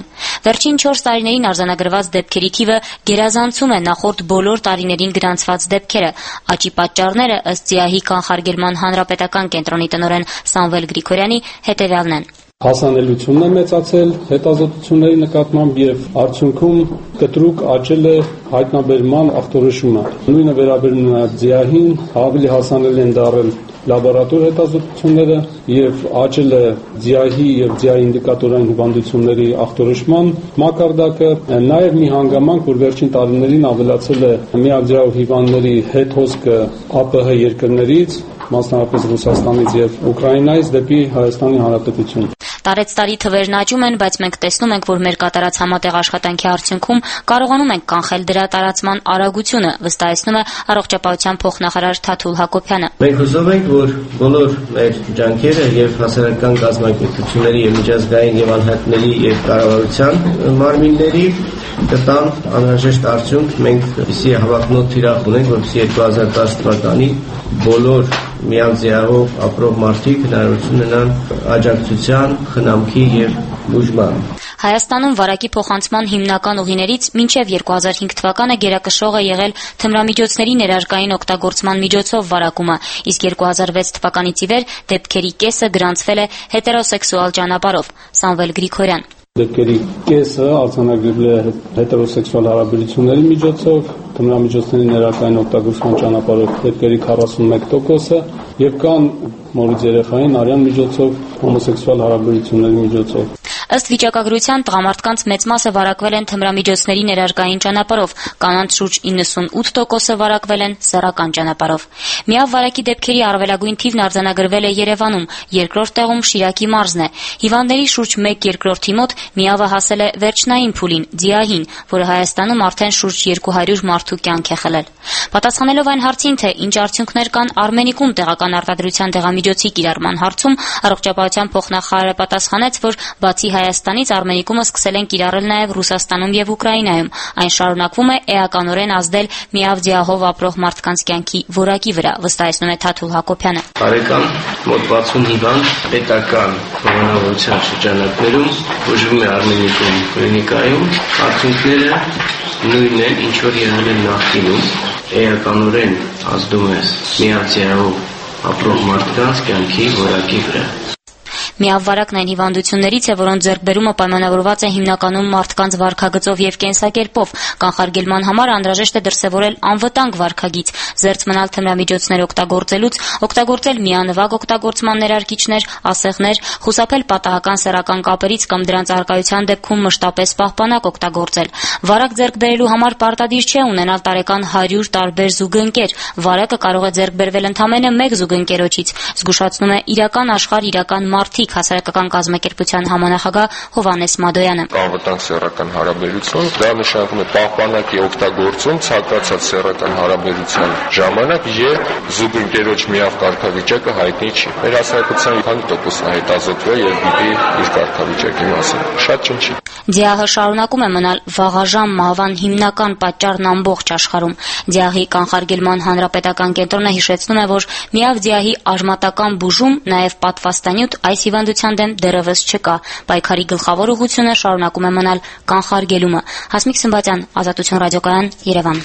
Վերջին 4 տարիներին արձանագրված դեպքերի թիվը գերազանցում է նախորդ բոլոր տարիներին գրանցված դեպքերը։ Աճի պատճառները ըստ ՁԻԱՀ-ի կանխարգելման հանրապետական կենտրոնի տնօրեն Սամվել Գրիգորյանի հետևյալն են. Հասանելիությունն է մեծացել հետազոտությունների նկատմամբ եւ արդյունքում կտրուկ աճել է հայտնաբերման ախտորոշումը։ Նույնը վերաբերում է ՁԻԱՀ-ին, ավելի հասանելի են դարձել լաբորատոր հետազոտությունները եւ աճել է ՁԻԱՀ-ի եւ ՁԻԱՀ-ի ինդիկատորային հիվանդությունների ախտորոշման մակարդակը, նաեւ մի հանգամանք, որ վերջին տարիներին ավելացել է միաձիահող հիվանդների հետ հոսքը ԱՊՀ երկրներից, մասնավորապես Ռուսաստանից եւ Ուկրաինայից դեպի Հայաստանի Հանրապետություն։ Տարեցտարի թվերն աճում են, բայց մենք տեսնում ենք, որ մեր կատարած համատեղ աշխատանքի արդյունքում կարողանում ենք կանխել դրա տարածման արագությունը, վստահեցնում է առողջապահության փոխնախարար Թաթուլ Հակոբյանը։ Մենք հուսով ենք, որ բոլոր մեր ջանքերը եւ հասարակական կազմակերպությունների եւ միջազգային եւ անհատների եւ կառավարության մարմինների կտան անհրաժեշտ արդյունք։ Մենք իսի հավակնոտ թիրախ ունենք, որպեսզի 2010 թվականի բոլոր միանձիահող ապրող մարդիկ հնարավորություն ունենան աջակցության, խնամքի եւ բուժման։ Հայաստանում վարակի փոխանցման հիմնական ուղիներից մինչև 2005 թվականը գերակշռող է եղել թմրամիջոցների ներարկային օգտագործման միջոցով վարակումը, իսկ 2006 թվականից ի վեր դեպքերի կեսը գրանցվել է հետերոսեքսուալ ճանապարհով։ Սամվել Գրիգորյան. Դեպքերի կեսը արձանագրվել է հետերոսեքսուալ հարաբերությունների միջոցով, թմրամիջոցների ներարկային օգտագործման ճանապարհով դեպքերի 41%-ը եւ կան մորից երեխային արյան միջոցով, հոմոսեքսուալ հարաբերությունների միջոցով։ Ըստ վիճակագրության տղամարդկանց մեծ մասը վարակվել են թմրամիջոցների ներարկային ճանապարհով, կանանց շուրջ 98%-ը վարակվել են սեռական ճանապարհով։ Միավ վարակի դեպքերի առավելագույն թիվն արձանագրվել է Երևանում, երկրորդ տեղում Շիրակի մարզն է։ Հիվանդների շուրջ 1/2-ի մոտ միավը հասել է վերջնային փուլին, ՁԻԱՀ-ին, որը Հայաստանում արդեն շուրջ 200 մարդու կյանք է խլել։ Պատասխանելով այն հարցին, թե ինչ արդյունքներ կան Արմենիկում տեղական արտադրության դեղամիջոցի կիրառման հարցում, առողջապահության փոխնախարարը պատասխանեց, որ բացի Հայաստանից Արմենիկումը սկսել են կիրառել նաև Ռուսաստանում եւ Ուկրաինայում։ Այն շարունակվում է էականորեն ազդել միավ ՁԻԱՀ-ով ապրող մարդկանց կյանքի որակի վրա, վստահեցնում է Թաթուլ Հակոբյանը։ Տարեկան մոտ 60 հիվանդ պետական հովանավորության շրջանակներում բուժվում է Արմենիկում, կլինիկայում։ Արդյունքները նույնն են, ինչ որ եղել են նախկինում, էականորեն ազդում է միավ ԶԻԱՀ-ով ապրող մարդկանց կյանքի որակի վրա։ Միավարակն այն հիվանդություններից է, որոնց ձեռքբերումը պայմանավորված է հիմնականում մարդկանց վարքագծով եւ կենսակերպով։ Կանխարգելման համար անհրաժեշտ է դրսևորել անվտանգ վարքագիծ, զերծ մնալ թմրամիջոցներ օգտագործելուց, օգտագործել միանվագ օգտագործման ներարկիչներ, ասեղներ, խուսափել պատահական սեռական կապերից կամ դրանց առկայության դեպքում մշտապես պահպանակ օգտագործել։ Վարակ ձեռք բերելու համար պարտադիր չէ ունենալ տարեկան 100 տարբեր զուգընկեր։ Վարակը կարող է ձեռք բերվել ընդամենը մեկ զուգընկերոջից, զգուշացնում է իրական աշխարհ, իրական մարդիկ հասարակական կազմակերպության համանախագահ Հովհաննես Մադոյանը։ Անվտանգ սեռական հարաբերություն, դա նշանակում է պահպանակի օգտագործում ցանկացած սեռական հարաբերության ժամանակ եւ զուգընկերոջ միավ կարգավիճակը հայտնի չի։ Մեր հասարակության 50%-ն հետազոտվել եւ գիտի իր կարգավիճակի մասին։ Շատ չնչի։ ՁԻԱՀ-ը շարունակում է մնալ վաղաժամ մահվան հիմնական պատճառն ամբողջ աշխարհում։ ՁԻԱՀ-ի կանխարգելման հանրապետական կենտրոնը հիշեցնում է, որ միավ ՁԻԱՀ-ի արժմատական բուժում, նաեւ պատվաստանյութ այս հիվանդության դեմ դեռևս չկա։ Պայքարի գլխավոր ուղղությունը շարունակում է մնալ կանխարգելումը։ Հասմիկ Սմբատյան, Ազատություն ռադիոկայան, Երևան։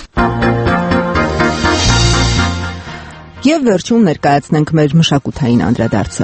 Եվ վերջում ներկայացնենք մեր մշակութային անդրադարձը։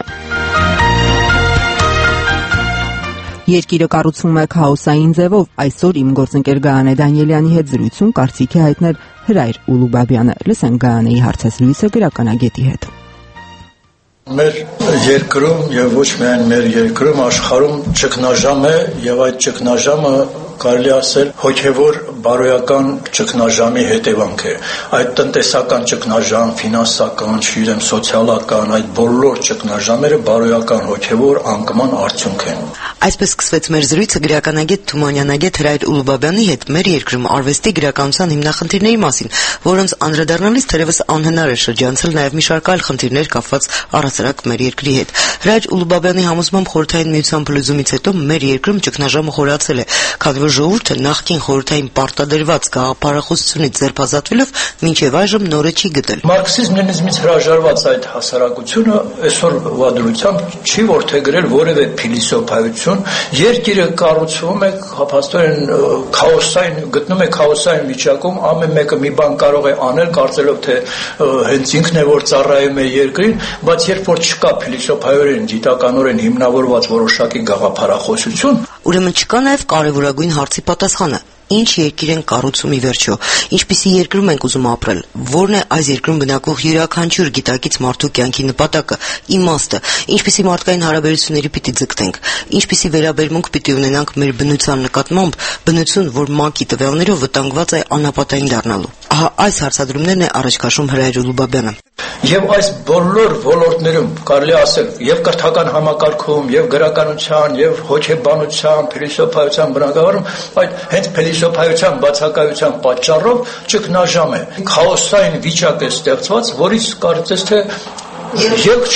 Երկիրը կառուցվում է քաոսային ձևով։ Այսօր իմ գործընկեր Գայանե Դանիելյանի հետ զրույցում կարծիքի հայտներ Հրայր Ուլուբաբյանը։ Լսենք Գայանեի հարցազրույցը գրականագետի հետ։ Մեր երկրում եւ ոչ միայն մեր երկրում, աշխարհում ճգնաժամ է եւ այդ ճգնաժամը կարելի ասել հոգեվոր բարոյական ճգնաժամի հետևանք է։ Այդ տնտեսական ճգնաժամ, ֆինանսական, չգիտեմ, սոցիալական, այդ բոլոր ճգնաժամերը բարոյական հոգեվոր անկման արդյունք են։ Այսպես սկսվեց մեր զրույցը գրականագետ Թումանյանագետ Հրայր Ուլուբաբյանի հետ մեր երկրում արվեստի գրականության հիմնախնդիրների մասին, որոնց անդրադառնալիս թերևս անհնար է շրջանցել նաև մի շարք այլ խնդիրներ կապված առասարակ մեր երկրի հետ։ Հրայր Ուլուբաբյանի համոզմամբ խորհրդային միության փլուզումից հետո մեր երկրում ճգնաժամը խորացել է, քանի որ ժողովուրդը նախկին խորհրդային պարտադրված գաղափարախոսությունից ձերբազատվելով մինչև այժմ նորը չի գտել։ Մարքսիզմ-լենինիզմից հրաժարված այդ հասարակությունը այսօր ուղղադրությամբ չի որդեգրել որևէ փիլիսոփայություն կառավարություն, երկիրը կառուցվում է փաստորեն քաոսային, գտնում է քաոսային վիճակում, ամեն մեկը մի բան կարող է անել, կարծելով թե հենց ինքն է որ ծառայում է երկրին, բայց երբ որ չկա փիլիսոփայորեն, գիտականորեն հիմնավորված որոշակի գաղափարախոսություն, ուրեմն չկա նաև կարևորագույն հարցի պատասխանը. Ինչ երկիր են կառուցում ի վերջո, ինչպիսի երկրում ենք ուզում ապրել, որն է այս երկրում բնակվող յուրաքանչյուր գիտակից մարդու կյանքի նպատակը, իմաստը, ինչպիսի մարդկային հարաբերությունների պիտի ձգտենք, ինչպիսի վերաբերմունք պիտի ունենանք մեր բնության նկատմամբ, բնություն, որ ՄԱԿ-ի տվյալներով վտանգված է անապատային դառնալու։ Ահա այս հարցադրումներն է առաջ քաշում Հրայր Ուլուբաբյանը։ Եվ այս բոլոր ոլորտներում կարելի ասել եւ կրթական համակարգում, եւ գրականության, եւ հոգեբանության, փիլիսոփայության բնագավառում այդ հենց փիլիսոփայության բացակայության պատճառով ճգնաժամ է։ Քաոսային վիճակ է ստեղծված, որից կարծես թե ելք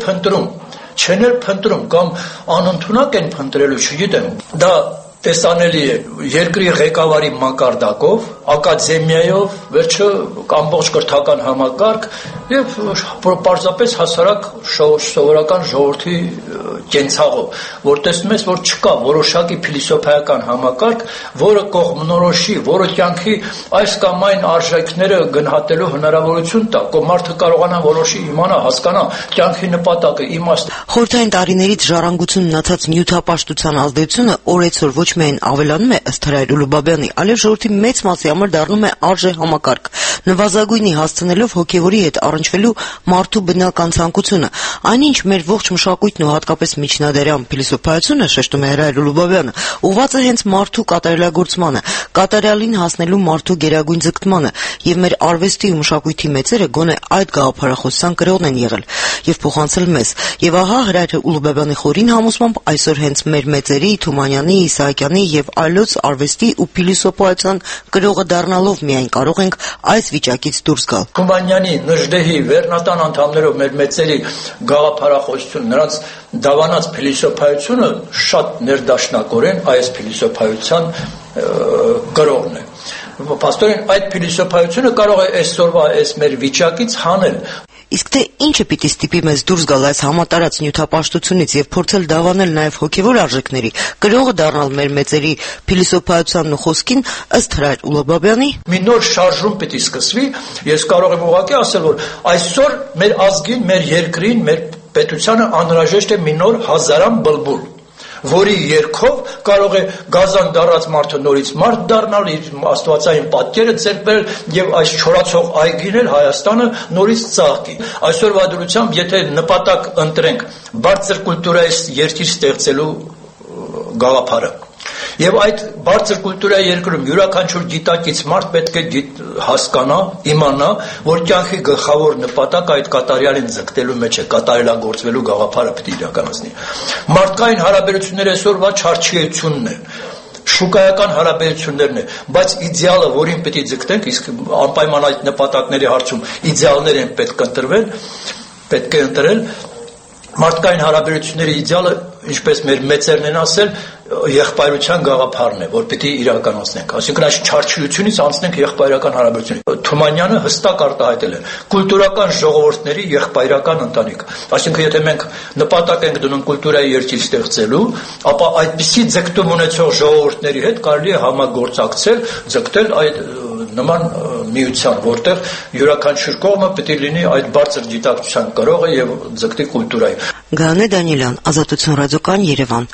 չեն փնտրում կամ անընդունակ են փնտրելու, չգիտեմ։ Դա տեսանելի է երկրի ղեկավարի մակարդակով, ակադեմիայով, վերջը ամբողջ կրթական համակարգ եւ պարզապես հասարակ սովորական ժողովրդի կենցաղով, որ տեսնում ես, որ չկա որոշակի փիլիսոփայական համակարգ, որը կողմնորոշի, որը կյանքի այս կամ այն արժեքները գնահատելու հնարավորություն տա, մարդը կարողանա որոշի, իմանա, հասկանա կյանքի նպատակը, իմաստը։ Խորհրդային տարիներից ժառանգություն ունեցած նյութապաշտության ազդեցությունը օրեցօր ոչ միայն ավելանում է ըստ Հրայր Ուլուբաբյանի, այլև ժողովրդի մեծ մասի համար դառնում է արժե համակարգ, նվազագույնի հասցնելով հոգևորի հետ առնչվելու մարդու բնական ցանկությունը։ Այնինչ մեր ողջ մշակույթն ու հատկապես միջնադարյան փիլիսոփայությունը, շեշտում է Հրայր Ուլուբաբյանը, ուղղված է հենց մարդու կատարելագործմանը, կատարյալին հասնելու մարդու գերագույն ձգտմանը, եւ մեր արվեստի ու մշակույթի մեծերը գոնե այդ գաղափարախոսության կրողն են եղել եւ փոխանցել մեզ։ Եվ ահա Հրայր Ուլուբաբյանի խորին համոզմամբ այսօր հենց մեր մեծերի Թումանյանի, Իսահակյանի եւ այլոց արվեստի ու փիլիսոփայության կրողը դառնալով միայն կարող ենք այս վիճակից դուրս գալ։ Թումանյանի, Նժդեհի, Վերնատան անդամներով մեր մեծերի գաղափարախոսություն, նրանց դավանած փիլիսոփայությունը շատ ներդաշնակորեն այս փիլիսոփայության կրողն է։ Փաստորեն այդ փիլիսոփայությունը կարող է այսօրվա այս մեր վիճակից հանել։ Իսկ թե ինչը պիտի ստիպի մեզ դուրս գալ այս համատարած նյութապաշտությունից եւ փորձել դավանել նաեւ հոգեվոր արժեքների, կրողը դառնալ մեր մեծերի փիլիսոփայությանն ու խոսքին, ըստ Հրայր Ուլուբաբյանի, մի նոր շարժում պիտի սկսվի։ Ես կարող եմ ուղղակի ասել, որ այսօր մեր ազգին, մեր երկրին, մեր պետությանը անհրաժեշտ է մի նոր հազարամ բլբուլ, որի երգով կարող է գազան դառած մարդը նորից մարդ դառնալ, իր աստվածային պատկերը ձեռք բերել եւ այս չորացող այգին էլ Հայաստանը նորից ծաղկի։ Այսօրվա դրությամբ, եթե նպատակ ընտրենք բարձր կուլտուրայի երկիր ստեղծելու գաղափարը, եւ այդ բարձր կուլտուրայի երկրում յուրաքանչյուր գիտակից մարդ պետք է հասկանա, իմանա, որ կյանքի գլխավոր նպատակը այդ կատարյալին ձգտելու մեջ է, կատարելագործվելու գաղափարը պետք է իրականացնի։ Մարդկային հարաբերությունները այսօրվա չարչիությունն է, շուկայական հարաբերություններն է, բայց իդեալը, որին պետք է ձգտենք, իսկ անպայման այդ նպատակների հարցում իդեալներ են պետք է ընտրել, մարդկային հարաբերությունների իդեալը, ինչպես մեր մեծերն են ասել, եղբայրության գաղափարն է, որ պիտի իրականացնենք։ Այսինքն այս չարչիությունից անցնենք եղբայրական հարաբերությունների։ Թումանյանը հստակ արտահայտել է կուլտուրական ժողովուրդների եղբայրական ընտանիք։ Այսինքն եթե մենք նպատակ ենք դնում կուլտուրայի երկիր ստեղծելու, ապա այդպիսի ձգտում ունեցող ժողովուրդների հետ կարելի է համագործակցել, ձգտել այդ նման միության, որտեղ յուրաքանչյուր կողմը պետք է լինի այդ բարձր գիտակցության կրողը եւ ձգտի կուլտուրայի։ Գայանե Դանիելյան, Ազատություն ռադիոկայան, Երևան։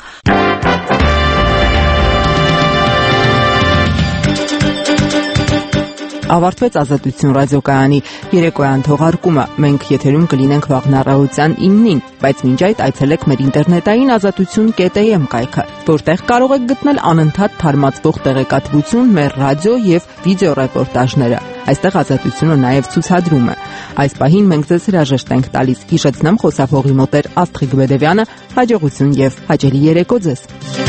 Ավարտվեց Ազատություն ռադիոկայանի երեկոյան թողարկումը։ Մենք եթերում կլինենք վաղն առավոտյան 9-ին, բայց մինչ այդ այցելեք մեր ինտերնետային azatutun.am կայքը, որտեղ կարող եք գտնել անընդհատ թարմացվող տեղեկատվություն, մեր ռադիո եւ վիդեո ռեպորտաժները։ Այստեղ Ազատությունը նաեւ ցուցադրում է։ Այս պահին մենք ձեզ հրաժեշտ ենք տալիս։ Հիշեցնեմ խոսափողի մոտ էր Աստղիկ Բեդևյանը, հաջողություն եւ հաճելի երեկո ձեզ։